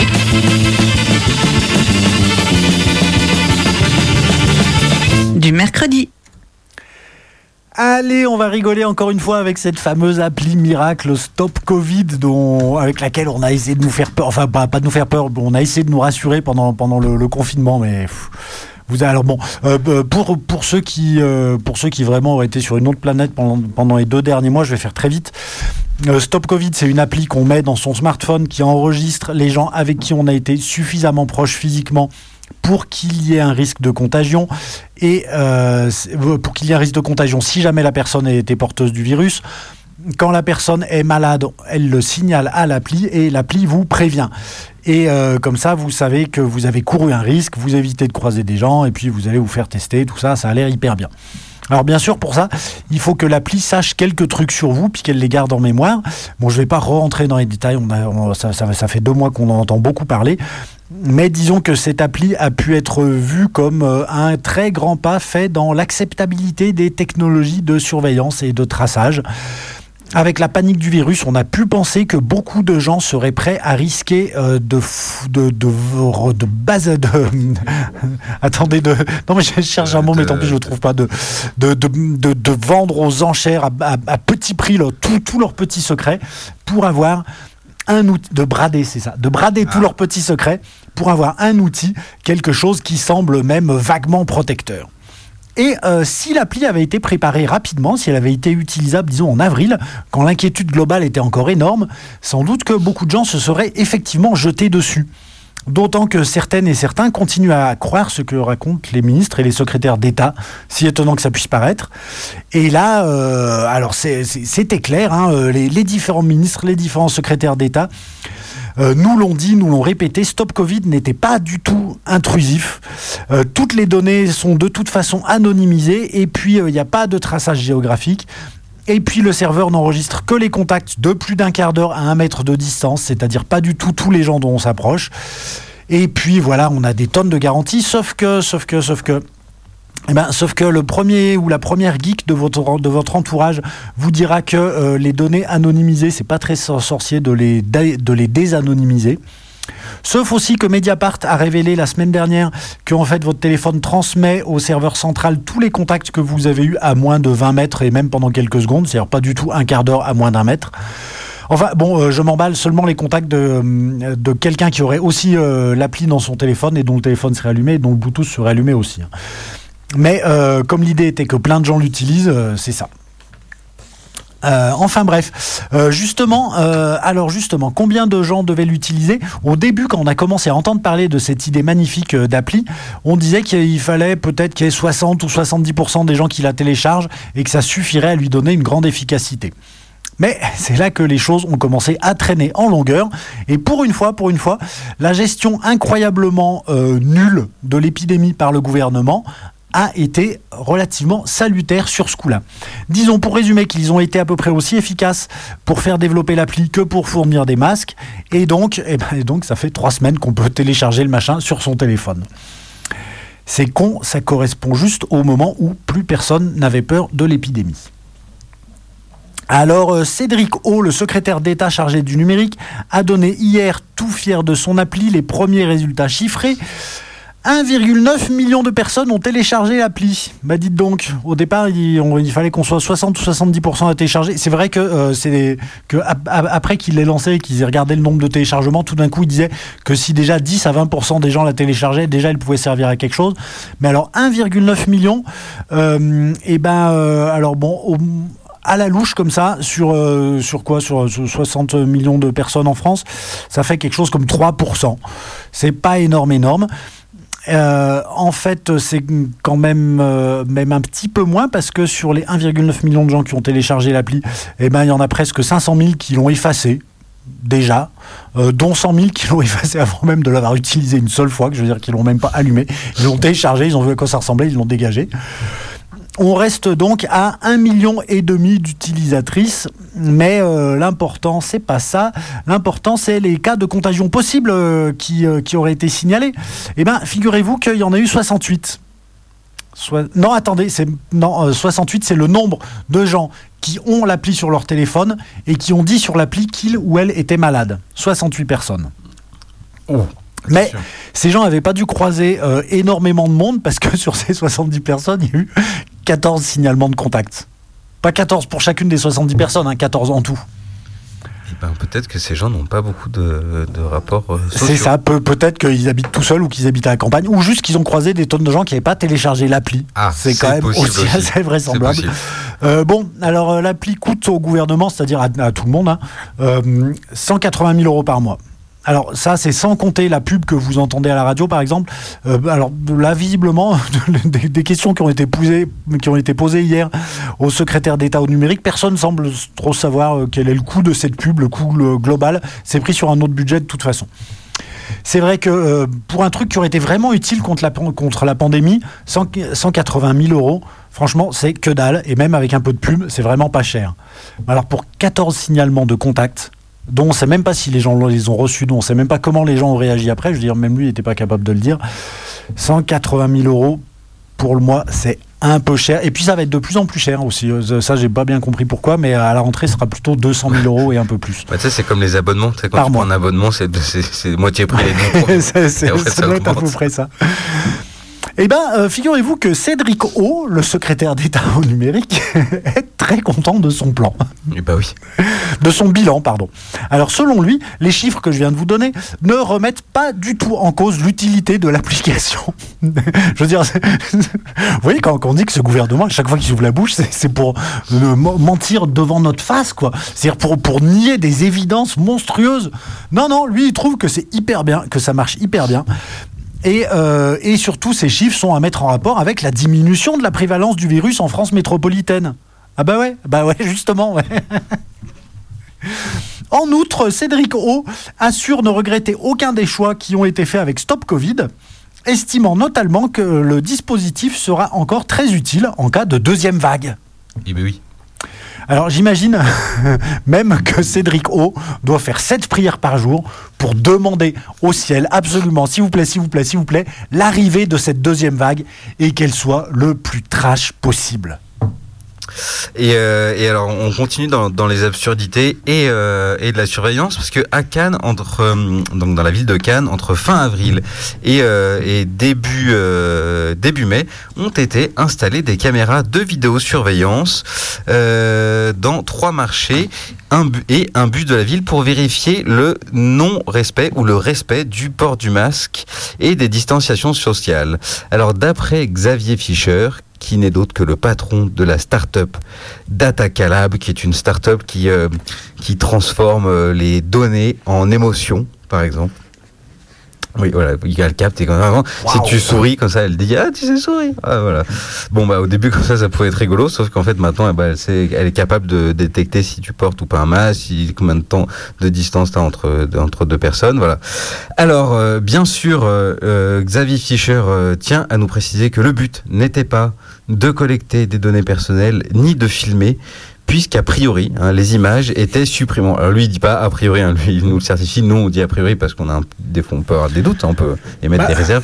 Du mercredi. Allez, on va rigoler encore une fois avec cette fameuse appli miracle Stop Covid avec laquelle on a essayé de nous faire peur, enfin pas de nous faire peur, on a essayé de nous rassurer pendant le confinement, mais Alors bon, pour ceux qui vraiment auraient été sur une autre planète pendant les 2 derniers mois, je vais faire très vite. Stop Covid, c'est une appli qu'on met dans son smartphone qui enregistre les gens avec qui on a été suffisamment proche physiquement pour qu'il y ait un risque de contagion et pour qu'il y ait un risque de contagion si jamais la personne a été porteuse du virus. Quand la personne est malade, elle le signale à l'appli et l'appli vous prévient. Et comme ça, vous savez que vous avez couru un risque, vous évitez de croiser des gens et puis vous allez vous faire tester, tout ça, ça a l'air hyper bien. Alors bien sûr, pour ça, il faut que l'appli sache quelques trucs sur vous puis qu'elle les garde en mémoire. Bon, je ne vais pas rentrer dans les détails, ça fait 2 mois qu'on en entend beaucoup parler. Mais disons que cette appli a pu être vue comme un très grand pas fait dans l'acceptabilité des technologies de surveillance et de traçage. Avec la panique du virus, on a pu penser que beaucoup de gens seraient prêts à risquer non mais je cherche un mot, mais tant pis je ne trouve pas, de vendre aux enchères à petit prix tous leurs petits secrets pour avoir un outil, de brader tous leurs petits secrets pour avoir un outil, quelque chose qui semble même vaguement protecteur. Et si l'appli avait été préparée rapidement, si elle avait été utilisable, disons, en avril, quand l'inquiétude globale était encore énorme, sans doute que beaucoup de gens se seraient effectivement jetés dessus. D'autant que certaines et certains continuent à croire ce que racontent les ministres et les secrétaires d'État, si étonnant que ça puisse paraître. Et là, alors c'était clair, les différents ministres, les différents secrétaires d'État nous l'ont dit, nous l'ont répété, Stop Covid n'était pas du tout intrusif. Toutes les données sont de toute façon anonymisées et puis il n'y a pas de traçage géographique. Et puis le serveur n'enregistre que les contacts de plus d'1 quart d'heure à 1 mètre de distance, c'est-à-dire pas du tout tous les gens dont on s'approche. Et puis voilà, on a des tonnes de garanties, sauf que le premier ou la première geek de votre entourage vous dira que les données anonymisées, c'est pas très sorcier de les désanonymiser. Sauf aussi que Mediapart a révélé la semaine dernière que en fait votre téléphone transmet au serveur central tous les contacts que vous avez eus à moins de 20 mètres et même pendant quelques secondes, c'est-à-dire pas du tout 1 quart d'heure à moins d'1 mètre. Enfin bon, je m'emballe, seulement les contacts de quelqu'un qui aurait aussi l'appli dans son téléphone et dont le téléphone serait allumé et dont le Bluetooth serait allumé aussi. Mais comme l'idée était que plein de gens l'utilisent, c'est ça. Enfin bref, justement, combien de gens devaient l'utiliser ? Au début, quand on a commencé à entendre parler de cette idée magnifique d'appli, on disait qu'il fallait peut-être qu'il y ait 60 ou 70% des gens qui la téléchargent et que ça suffirait à lui donner une grande efficacité. Mais c'est là que les choses ont commencé à traîner en longueur. Et pour une fois, la gestion incroyablement nulle de l'épidémie par le gouvernement a été relativement salutaire sur ce coup-là. Disons pour résumer qu'ils ont été à peu près aussi efficaces pour faire développer l'appli que pour fournir des masques. Et donc ça fait 3 semaines qu'on peut télécharger le machin sur son téléphone. C'est con, ça correspond juste au moment où plus personne n'avait peur de l'épidémie. Alors, Cédric O, le secrétaire d'État chargé du numérique, a donné hier, tout fier de son appli, les premiers résultats chiffrés. 1,9 million de personnes ont téléchargé l'appli. Bah dites donc, au départ, il fallait qu'on soit 60 ou 70% à télécharger. C'est vrai que après qu'il l'ait lancé et qu'ils aient regardé le nombre de téléchargements, tout d'un coup, il disait que si déjà 10 à 20% des gens la téléchargeaient, déjà, elle pouvait servir à quelque chose. Mais alors, 1,9 million, alors bon... à la louche comme ça, sur 60 millions de personnes en France, ça fait quelque chose comme 3%. C'est pas énorme. En fait, c'est quand même un petit peu moins parce que sur les 1,9 million de gens qui ont téléchargé l'appli, il y en a presque 500 000 qui l'ont effacé déjà, dont 100 000 qui l'ont effacé avant même de l'avoir utilisé une seule fois, que je veux dire qu'ils l'ont même pas allumé. Ils l'ont téléchargé, ils ont vu à quoi ça ressemblait, ils l'ont dégagé. On reste donc à 1,5 million d'utilisatrices, mais l'important, c'est pas ça. L'important, c'est les cas de contagion possibles qui auraient été signalés. Figurez-vous qu'il y en a eu 68. 68, c'est le nombre de gens qui ont l'appli sur leur téléphone et qui ont dit sur l'appli qu'il ou elle était malade. 68 personnes. Oh. Mais ces gens n'avaient pas dû croiser énormément de monde parce que sur ces 70 personnes, il y a eu 14 signalements de contact. Pas 14 pour chacune des 70 personnes, 14 en tout. Peut-être que ces gens n'ont pas beaucoup de rapports sociaux. C'est ça, peut-être qu'ils habitent tout seuls ou qu'ils habitent à la campagne, ou juste qu'ils ont croisé des tonnes de gens qui n'avaient pas téléchargé l'appli. C'est quand même aussi assez vraisemblable. Alors l'appli coûte au gouvernement, c'est-à-dire à tout le monde, 180 000 euros par mois. Alors ça, c'est sans compter la pub que vous entendez à la radio, par exemple. Alors là, visiblement, des questions qui ont été posées hier au secrétaire d'État au numérique, personne ne semble trop savoir quel est le coût de cette pub, le coût global. C'est pris sur un autre budget de toute façon. C'est vrai que pour un truc qui aurait été vraiment utile contre la pandémie, 180 000 euros, franchement, c'est que dalle. Et même avec un peu de pub, c'est vraiment pas cher. Alors pour 14 signalements de contacts, dont on ne sait même pas si les gens les ont reçus, dont on ne sait même pas comment les gens ont réagi après, je veux dire, même lui n'était pas capable de le dire, 180 000 euros pour le mois, c'est un peu cher. Et puis ça va être de plus en plus cher aussi. Ça, j'ai pas bien compris pourquoi, mais à la rentrée, ce sera plutôt 200 000 euros et un peu plus. Tu sais, c'est comme les abonnements. Tu sais, quand tu prends un abonnement, c'est moitié prix les deux. Ça doit être à peu près ça. Eh bien, figurez-vous que Cédric O, le secrétaire d'État au numérique, est très content de son plan. Eh ben oui. De son bilan, pardon. Alors, selon lui, les chiffres que je viens de vous donner ne remettent pas du tout en cause l'utilité de l'application. Je veux dire, vous voyez, quand on dit que ce gouvernement, chaque fois qu'il ouvre la bouche, c'est pour mentir devant notre face, quoi. C'est-à-dire pour nier des évidences monstrueuses. Non, lui, il trouve que c'est hyper bien, que ça marche hyper bien. Et surtout, ces chiffres sont à mettre en rapport avec la diminution de la prévalence du virus en France métropolitaine. Ah bah ouais, justement, ouais. En outre, Cédric O assure ne regretter aucun des choix qui ont été faits avec Stop Covid, estimant notamment que le dispositif sera encore très utile en cas de deuxième vague. Eh ben oui. Alors j'imagine même que Cédric O doit faire 7 prières par jour pour demander au ciel absolument, s'il vous plaît, l'arrivée de cette deuxième vague et qu'elle soit le plus trash possible. Et alors on continue dans les absurdités et de la surveillance, parce que à Cannes, donc dans la ville de Cannes, entre fin avril et début mai, ont été installées des caméras de vidéosurveillance dans 3 marchés et un bus de la ville pour vérifier le non-respect ou le respect du port du masque et des distanciations sociales. Alors d'après Xavier Fischer, qui n'est d'autre que le patron de la start-up DataCalab, qui est une start-up qui transforme les données en émotions, par exemple. Oui, voilà, il capte et quand même, si tu souris comme ça, elle dit tu sais sourire. Voilà. Bon au début comme ça pouvait être rigolo, sauf qu'en fait maintenant elle est capable de détecter si tu portes ou pas un masque, combien de temps de distance tu as entre deux personnes, voilà. Alors bien sûr, Xavier Fischer tient à nous préciser que le but n'était pas de collecter des données personnelles ni de filmer, puisqu'a priori, les images étaient supprimées. Alors lui, il dit pas a priori, lui, il nous le certifie. Nous, on dit a priori parce qu'on a des fois, on peut avoir des doutes, on peut émettre des réserves.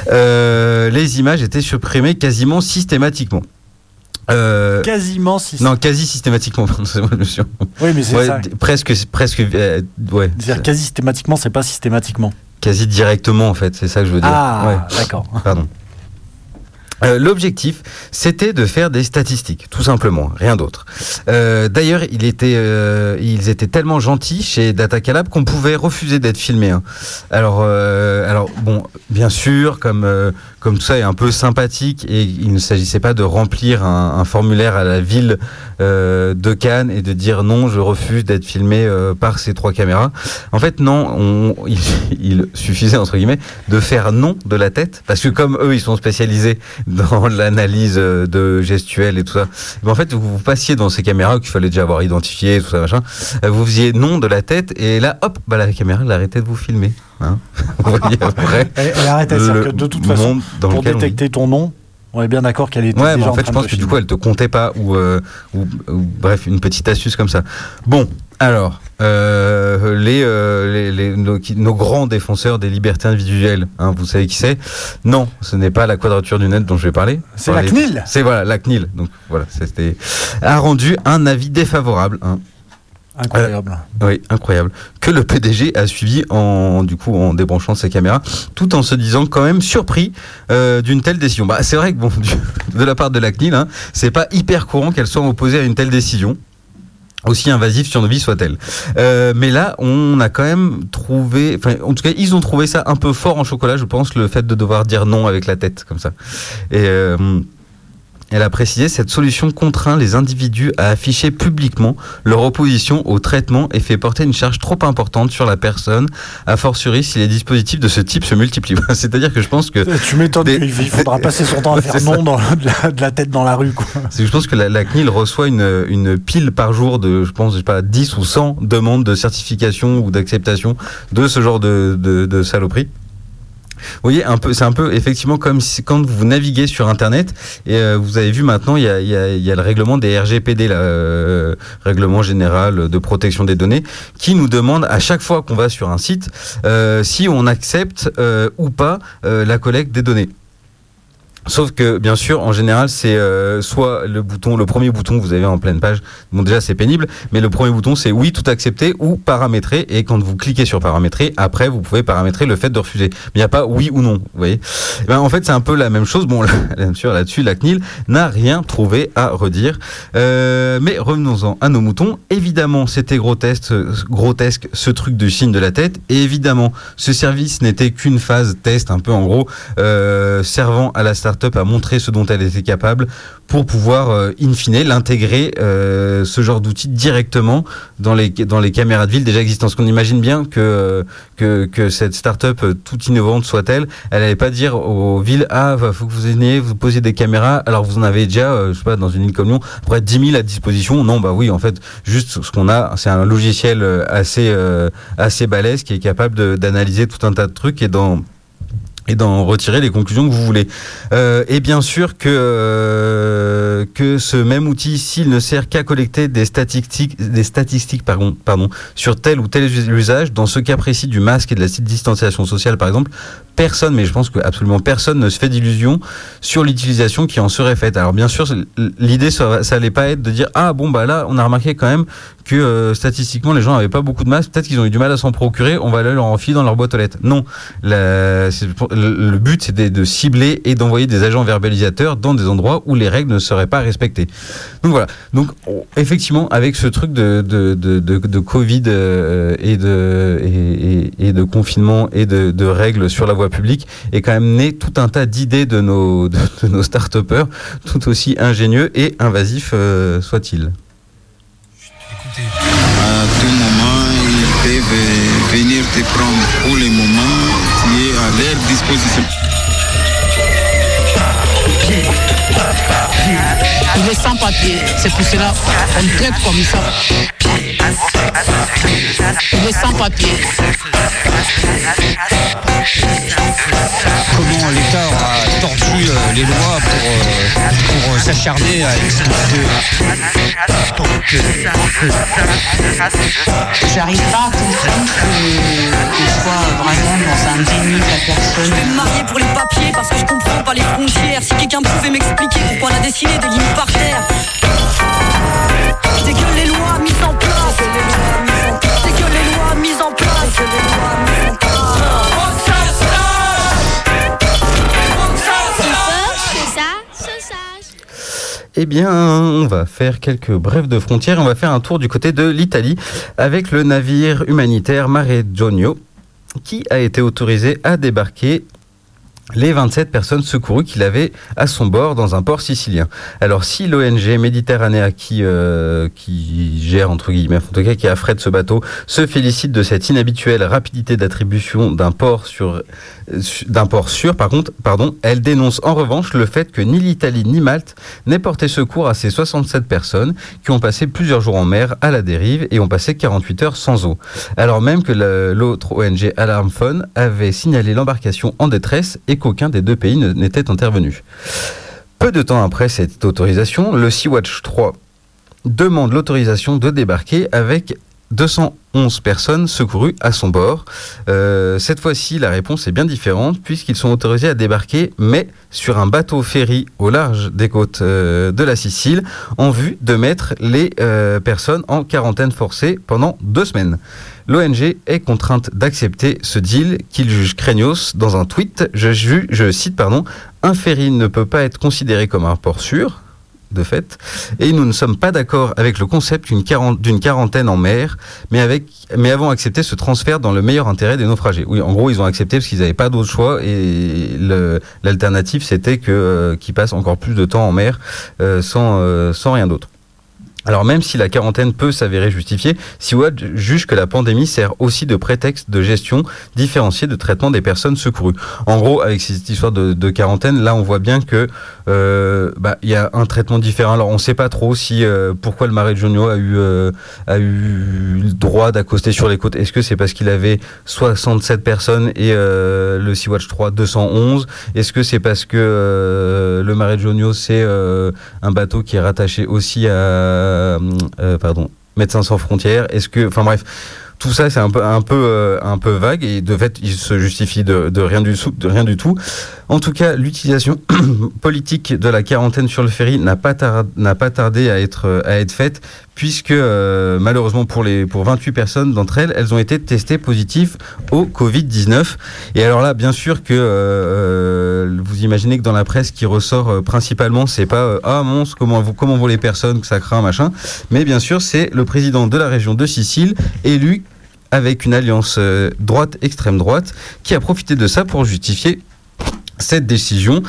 Les images étaient supprimées quasiment systématiquement. Quasiment systématiquement. Non, quasi systématiquement. C'est moi, monsieur. Oui, mais c'est ça. Presque. Ouais. C'est-à-dire quasi systématiquement, c'est pas systématiquement. Quasi directement, en fait. C'est ça que je veux dire. Ah, d'accord. Pardon. L'objectif, c'était de faire des statistiques, tout simplement, rien d'autre. D'ailleurs, ils étaient tellement gentils chez DataCalab qu'on pouvait refuser d'être filmé. Alors bon, bien sûr, comme tout ça est un peu sympathique, et il ne s'agissait pas de remplir un formulaire à la ville de Cannes et de dire non, je refuse d'être filmé par ces 3 caméras. En fait, non, il suffisait, entre guillemets, de faire non de la tête, parce que comme eux, ils sont spécialisés dans l'analyse de gestuelle et tout ça, en fait, vous passiez dans ces caméras qu'il fallait déjà avoir identifié, tout ça, machin, vous faisiez non de la tête, et là, hop, la caméra, elle arrêtait de vous filmer. Vous voyez après. Elle arrêtait, c'est-à-dire que de toute façon, pour détecter ton nom, on est bien d'accord qu'elle était déjà en train je pense que du coup, elle te comptait pas, ou bref, une petite astuce comme ça. Bon, alors, nos grands défenseurs des libertés individuelles, vous savez qui c'est? Non, ce n'est pas la Quadrature du Net dont je vais parler. C'est la CNIL. C'est la CNIL. Donc voilà, a rendu un avis défavorable. Incroyable. Oui, incroyable. Que le PDG a suivi en débranchant ses caméras, tout en se disant quand même surpris d'une telle décision. C'est vrai que de la part de la CNIL, c'est pas hyper courant qu'elle soit opposée à une telle décision. Aussi invasive sur nos vies soit-elle. Mais là, on a quand même trouvé... Enfin, en tout cas, ils ont trouvé ça un peu fort en chocolat, je pense, le fait de devoir dire non avec la tête, comme ça. Et... elle a précisé, cette solution contraint les individus à afficher publiquement leur opposition au traitement et fait porter une charge trop importante sur la personne, a fortiori si les dispositifs de ce type se multiplient. C'est-à-dire que je pense que... Tu m'étonnes qu'il faudra passer son temps à faire non de la tête dans la rue, quoi. C'est que je pense que la CNIL reçoit une pile par jour de, je pense, 10 ou 100 demandes de certification ou d'acceptation de ce genre de saloperie. Vous voyez, c'est un peu effectivement comme si, quand vous naviguez sur Internet et vous avez vu maintenant il y a le règlement des RGPD, règlement général de protection des données, qui nous demande à chaque fois qu'on va sur un site si on accepte ou pas la collecte des données. Sauf que, bien sûr, en général, c'est soit le premier bouton que vous avez en pleine page. Bon, déjà, c'est pénible, mais le premier bouton, c'est oui, tout accepter ou paramétrer. Et quand vous cliquez sur paramétrer, après, vous pouvez paramétrer le fait de refuser. Mais il n'y a pas oui ou non, vous voyez. En fait, c'est un peu la même chose. Bon, bien sûr, là-dessus, la CNIL n'a rien trouvé à redire. Mais revenons-en à nos moutons. Évidemment, c'était grotesque, ce truc de signe de la tête. Et évidemment, ce service n'était qu'une phase test, un peu en gros, servant à la start-up à montrer ce dont elle était capable pour pouvoir, in fine, l'intégrer, ce genre d'outil directement dans les caméras de ville déjà existantes. Parce qu'on imagine bien que cette start-up, toute innovante soit-elle, elle n'allait pas dire aux villes, faut que vous veniez, vous posiez des caméras, alors vous en avez déjà, je sais pas, dans une ville comme Lyon, près de 10 000 à disposition. Non, bah oui, en fait, juste ce qu'on a, c'est un logiciel assez balèze qui est capable d'analyser tout un tas de trucs et d'en retirer les conclusions que vous voulez. Et bien sûr que ce même outil, s'il ne sert qu'à collecter des statistiques sur tel ou tel usage, dans ce cas précis du masque et de la distanciation sociale par exemple, personne, mais je pense que absolument personne ne se fait d'illusions sur l'utilisation qui en serait faite. Alors bien sûr, l'idée ça allait pas être de dire là on a remarqué quand même que statistiquement les gens n'avaient pas beaucoup de masques, peut-être qu'ils ont eu du mal à s'en procurer, on va aller leur enfiler dans leur boîte aux lettres. Non, le but c'était de cibler et d'envoyer des agents verbalisateurs dans des endroits où les règles ne seraient pas respectées. Donc voilà. Donc effectivement, avec ce truc de Covid et de confinement et de règles sur la voie publique, est quand même né tout un tas d'idées de nos start-upers, tout aussi ingénieux et invasifs soient-ils. À tout moment, ils peuvent venir te prendre pour le moment, tu es à leur disposition. Il est sans papier, c'est pour cela qu'on le traite comme ça. Il est sans papier. Comment l'État a tordu les lois pour s'acharner à expulser. J'arrive pas à comprendre qu'il soit vraiment dans un déni de la personne. Je vais me marier pour les papiers parce que je comprends pas les frontières. Si quelqu'un pouvait m'expliquer pourquoi on a dessiné des lignes par terre. C'est que les lois mises en place. C'est que les lois mises en place. Eh bien, on va faire quelques brèves de frontières. On va faire un tour du côté de l'Italie avec le navire humanitaire Mare Jonio qui a été autorisé à débarquer les 27 personnes secourues qu'il avait à son bord dans un port sicilien. Alors si l'ONG Méditerranée qui gère, entre guillemets, en tout cas qui affrète ce bateau, se félicite de cette inhabituelle rapidité d'attribution d'un port sûr, elle dénonce en revanche le fait que ni l'Italie ni Malte n'aient porté secours à ces 67 personnes qui ont passé plusieurs jours en mer à la dérive et ont passé 48 heures sans eau. Alors même que l'autre ONG Alarm Phone avait signalé l'embarcation en détresse et qu'aucun des deux pays n'était intervenu. Peu de temps après cette autorisation, le Sea-Watch 3 demande l'autorisation de débarquer avec 211 personnes secourues à son bord. Cette fois-ci, la réponse est bien différente puisqu'ils sont autorisés à débarquer, mais sur un bateau-ferry au large des côtes de la Sicile en vue de mettre les personnes en quarantaine forcée pendant 2 semaines. L'ONG est contrainte d'accepter ce deal qu'il juge craignos dans un tweet. Je cite, un ferry ne peut pas être considéré comme un port sûr. de fait. Et nous ne sommes pas d'accord avec le concept d'une quarantaine en mer, mais avons accepté ce transfert dans le meilleur intérêt des naufragés. Oui, en gros, ils ont accepté parce qu'ils n'avaient pas d'autre choix et l'alternative, c'était qu'ils passent encore plus de temps en mer sans rien d'autre. Alors même si la quarantaine peut s'avérer justifiée, Sea-Watch juge que la pandémie sert aussi de prétexte de gestion différenciée de traitement des personnes secourues. En gros, avec cette histoire de quarantaine, là on voit bien que y a un traitement différent. Alors on ne sait pas trop si pourquoi le Mare Jonio a eu le droit d'accoster sur les côtes. Est-ce que c'est parce qu'il avait 67 personnes et le Sea-Watch 3 211? Est-ce que c'est parce que le Mare Jonio c'est un bateau qui est rattaché aussi à Médecins sans frontières? Enfin bref, tout ça c'est un peu vague et de fait il se justifie de rien du tout. En tout cas, l'utilisation politique de la quarantaine sur le ferry n'a pas tardé à être faite, puisque malheureusement pour 28 personnes d'entre elles ont été testées positives au Covid-19. Et alors là, bien sûr que vous imaginez que dans la presse qui ressort principalement, c'est pas ah monstre, comment vont les personnes, que ça craint, machin, mais bien sûr c'est le président de la région de Sicile, élu avec une alliance extrême droite, qui a profité de ça pour justifier cette décision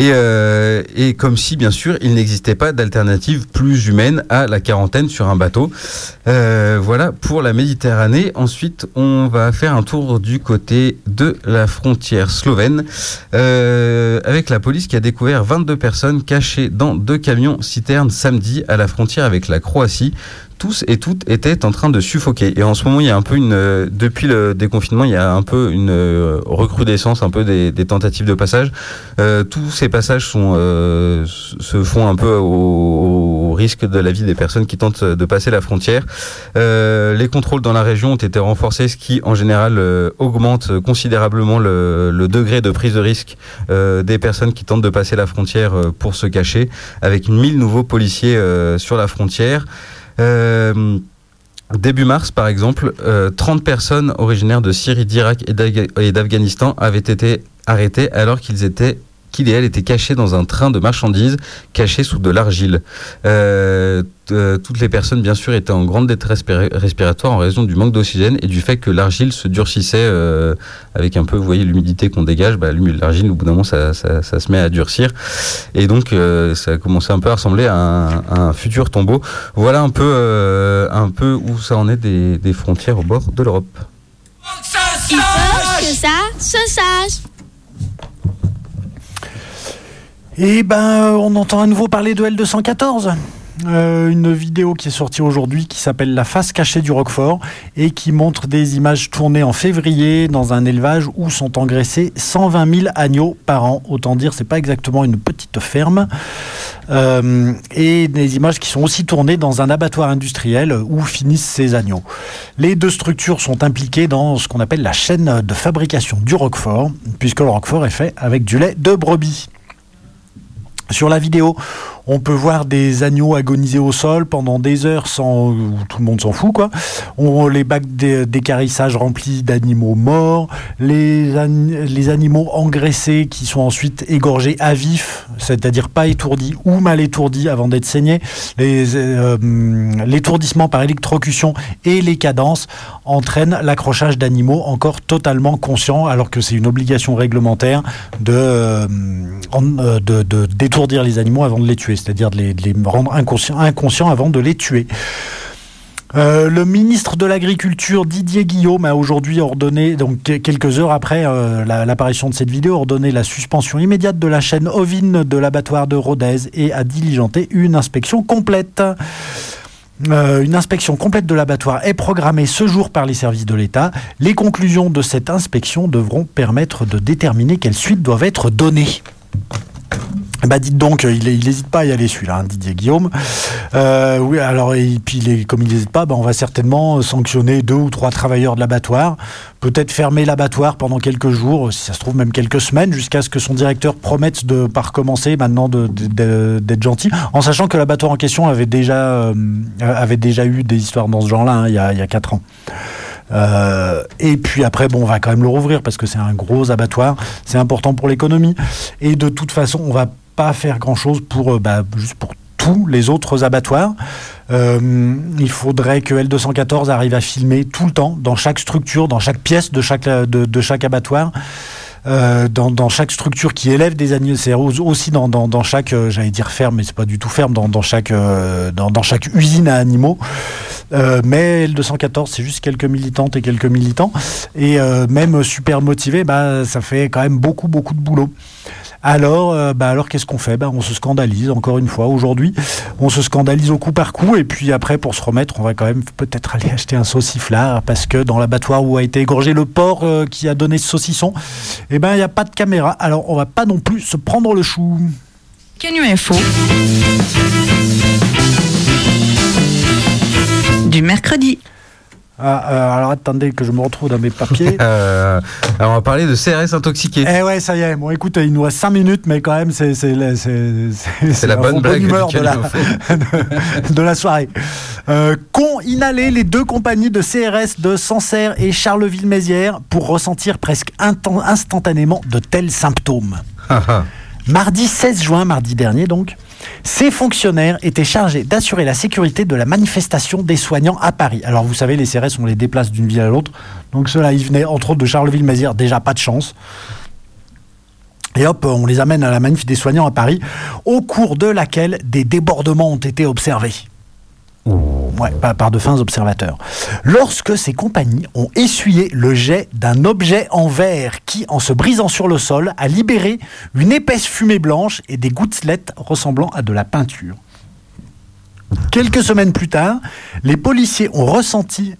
et comme si bien sûr il n'existait pas d'alternative plus humaine à la quarantaine sur un bateau. Voilà pour la Méditerranée. Ensuite on va faire un tour du côté de la frontière slovène avec la police qui a découvert 22 personnes cachées dans 2 camions citernes samedi à la frontière avec la Croatie. Tous et toutes étaient en train de suffoquer. Et en ce moment, il y a un peu depuis le déconfinement, il y a un peu une recrudescence un peu des tentatives de passage. Tous ces passages se font un peu au risque de la vie des personnes qui tentent de passer la frontière. Les contrôles dans la région ont été renforcés, ce qui en général augmente considérablement le degré de prise de risque des personnes qui tentent de passer la frontière pour se cacher, avec 1000 nouveaux policiers sur la frontière. Début mars, par exemple, 30 personnes originaires de Syrie, d'Irak et d'Afghanistan avaient été arrêtées alors qu'ils et elles étaient cachés dans un train de marchandises caché sous de l'argile. Toutes les personnes, bien sûr, étaient en grande détresse respiratoire en raison du manque d'oxygène et du fait que l'argile se durcissait avec un peu, vous voyez, l'humidité qu'on dégage. L'argile, au bout d'un moment, ça se met à durcir. Et donc, ça a commencé un peu à ressembler à un futur tombeau. Voilà un peu où ça en est des frontières au bord de l'Europe. Il faut que ça se sache. Et on entend à nouveau parler de L214. Une vidéo qui est sortie aujourd'hui qui s'appelle La face cachée du Roquefort et qui montre des images tournées en février dans un élevage où sont engraissés 120 000 agneaux par an. Autant dire, c'est pas exactement une petite ferme. Et des images qui sont aussi tournées dans un abattoir industriel où finissent ces agneaux. Les 2 structures sont impliquées dans ce qu'on appelle la chaîne de fabrication du Roquefort, puisque le Roquefort est fait avec du lait de brebis. Sur la vidéo, on peut voir des agneaux agoniser au sol pendant des heures où tout le monde s'en fout, quoi. Les bacs d'équarrissage remplis d'animaux morts, les animaux engraissés qui sont ensuite égorgés à vif, c'est-à-dire pas étourdis ou mal étourdis avant d'être saignés. L'étourdissement par électrocution et les cadences entraînent l'accrochage d'animaux encore totalement conscients, alors que c'est une obligation réglementaire d'étourdir les animaux avant de les tuer, c'est-à-dire de les rendre inconscients avant de les tuer. Le ministre de l'Agriculture, Didier Guillaume, a aujourd'hui ordonné, donc quelques heures après l'apparition de cette vidéo, ordonné la suspension immédiate de la chaîne ovine de l'abattoir de Rodez et a diligenté une inspection complète. Une inspection complète de l'abattoir est programmée ce jour par les services de l'État. Les conclusions de cette inspection devront permettre de déterminer quelles suites doivent être données. Dites donc, il n'hésite pas à y aller celui-là, Didier Guillaume. Oui, alors, et puis comme il n'hésite pas, on va certainement sanctionner 2 ou 3 travailleurs de l'abattoir, peut-être fermer l'abattoir pendant quelques jours, si ça se trouve même quelques semaines, jusqu'à ce que son directeur promette de ne pas recommencer maintenant d'être gentil, en sachant que l'abattoir en question avait déjà eu des histoires dans ce genre-là, il y a 4 ans. Et puis après, on va quand même le rouvrir parce que c'est un gros abattoir, c'est important pour l'économie. Et de toute façon, on va pas faire grand-chose juste pour tous les autres abattoirs. Il faudrait que L214 arrive à filmer tout le temps, dans chaque structure, dans chaque pièce de chaque abattoir, dans chaque structure qui élève des animaux, c'est aussi dans chaque, j'allais dire ferme, mais c'est pas du tout ferme, dans chaque usine à animaux. Mais L214, c'est juste quelques militantes et quelques militants, et même super motivés, ça fait quand même beaucoup de boulot. Alors qu'est-ce qu'on fait ? On se scandalise, encore une fois, aujourd'hui. On se scandalise au coup par coup, et puis après, pour se remettre, on va quand même peut-être aller acheter un sauciflard, parce que dans l'abattoir où a été égorgé le porc qui a donné ce saucisson, il n'y a pas de caméra, alors on va pas non plus se prendre le chou. Canu Info du mercredi. Alors attendez que je me retrouve dans mes papiers. Alors on va parler de CRS intoxiqué. Ouais, ça y est. Bon, écoute, il nous reste 5 minutes, mais quand même, c'est la bonne blague humeur de la soirée. Qu'ont inhalé les 2 compagnies de CRS de Sancerre et Charleville-Mézières pour ressentir presque instantanément de tels symptômes. Mardi 16 juin, mardi dernier donc, ces fonctionnaires étaient chargés d'assurer la sécurité de la manifestation des soignants à Paris. Alors vous savez, les CRS, on les déplace d'une ville à l'autre. Donc ceux-là, ils venaient entre autres de Charleville-Mézières, déjà pas de chance. Et hop, on les amène à la manif des soignants à Paris, au cours de laquelle des débordements ont été observés. Ouais, par de fins observateurs. Lorsque ces compagnies ont essuyé le jet d'un objet en verre qui, en se brisant sur le sol, a libéré une épaisse fumée blanche et des gouttelettes ressemblant à de la peinture. Quelques secondes plus tard, les policiers ont ressenti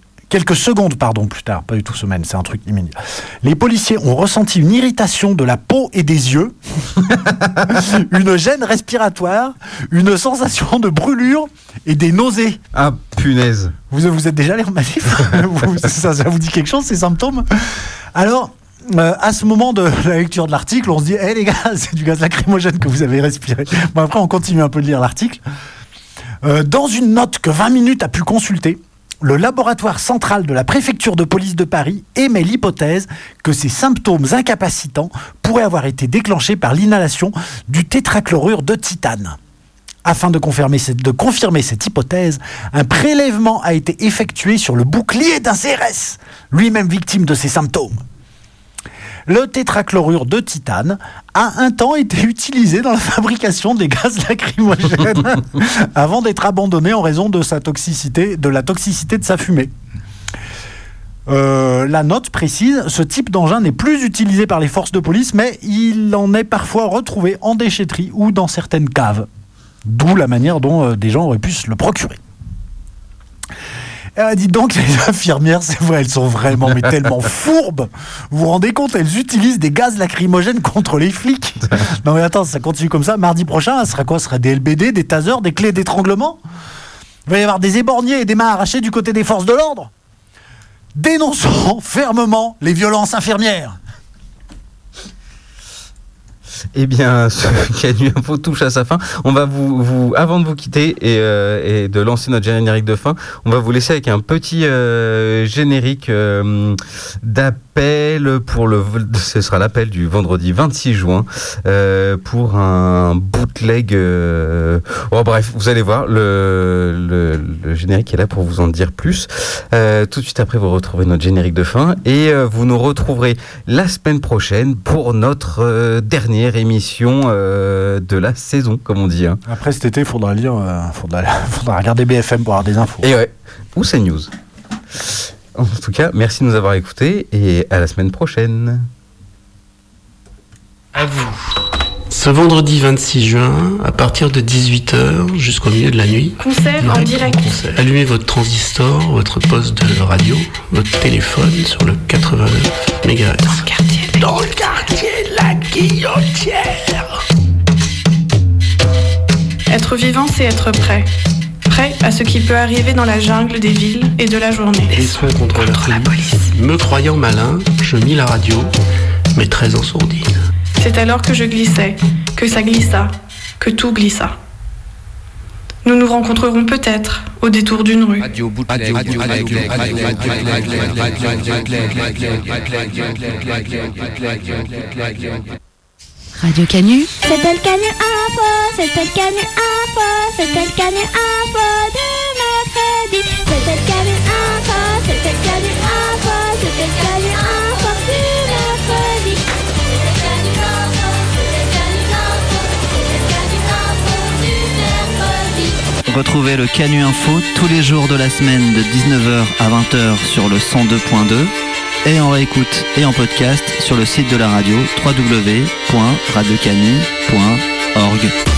une irritation de la peau et des yeux, une gêne respiratoire, une sensation de brûlure et des nausées. Ah, punaise. Vous êtes déjà allé en manif ? ça vous dit quelque chose, ces symptômes ? Alors, à ce moment de la lecture de l'article, on se dit « les gars, c'est du gaz lacrymogène que vous avez respiré. » Bon, après, on continue un peu de lire l'article. Dans une note que 20 minutes a pu consulter, le laboratoire central de la préfecture de police de Paris émet l'hypothèse que ces symptômes incapacitants pourraient avoir été déclenchés par l'inhalation du tétrachlorure de titane. Afin de confirmer cette hypothèse, un prélèvement a été effectué sur le bouclier d'un CRS, lui-même victime de ces symptômes. Le tétrachlorure de titane a un temps été utilisé dans la fabrication des gaz lacrymogènes avant d'être abandonné en raison de la toxicité de sa fumée. La note précise, ce type d'engin n'est plus utilisé par les forces de police, mais il en est parfois retrouvé en déchetterie ou dans certaines caves. D'où la manière dont des gens auraient pu se le procurer. Dites donc, les infirmières, c'est vrai, elles sont vraiment mais tellement fourbes. Vous vous rendez compte, elles utilisent des gaz lacrymogènes contre les flics. Non mais attends, ça continue comme ça. Mardi prochain, ça sera quoi ? Ce sera des LBD, des tasers, des clés d'étranglement ? Il va y avoir des éborgnés et des mains arrachées du côté des forces de l'ordre. Dénonçons fermement les violences infirmières. Eh bien, ce Canu Info touche à sa fin. On va vous avant de vous quitter et de lancer notre générique de fin, on va vous laisser avec un petit générique d'appel ce sera l'appel du vendredi 26 juin pour un bootleg. Bref, vous allez voir, le générique est là pour vous en dire plus. Tout de suite après, vous retrouvez notre générique de fin et vous nous retrouverez la semaine prochaine pour notre dernière émission de la saison, comme on dit. Après cet été, il faudra regarder BFM pour avoir des infos. Et ouais, ou CNews. En tout cas, merci de nous avoir écoutés et à la semaine prochaine. À vous. Ce vendredi 26 juin, à partir de 18h jusqu'au milieu de la nuit. Concert en direct. Allumez votre transistor, votre poste de radio, votre téléphone sur le 89 MHz. Dans le quartier de la Guillotière. Être vivant, c'est être prêt. Prêt à ce qui peut arriver dans la jungle des villes et de la journée. Les soins contre la police. Me croyant malin, je mis la radio, mais très en sourdine. C'est alors que je glissais, que ça glissa, que tout glissa. Nous nous rencontrerons peut-être au détour d'une rue. Radio Canu. C'était le Canu Info, c'était le Canu Info, c'était le Canu Info du mercredi. C'était le Canu Info, c'était le Canu Info, c'était le Canu Info du mercredi. C'était le Canu Info, c'était le Canu Info, c'était le Canu Info du mercredi. Retrouvez le Canu Info tous les jours de la semaine de 19h à 20h sur le 102.2 et en réécoute et en podcast sur le site de la radio www.radiocanu.org.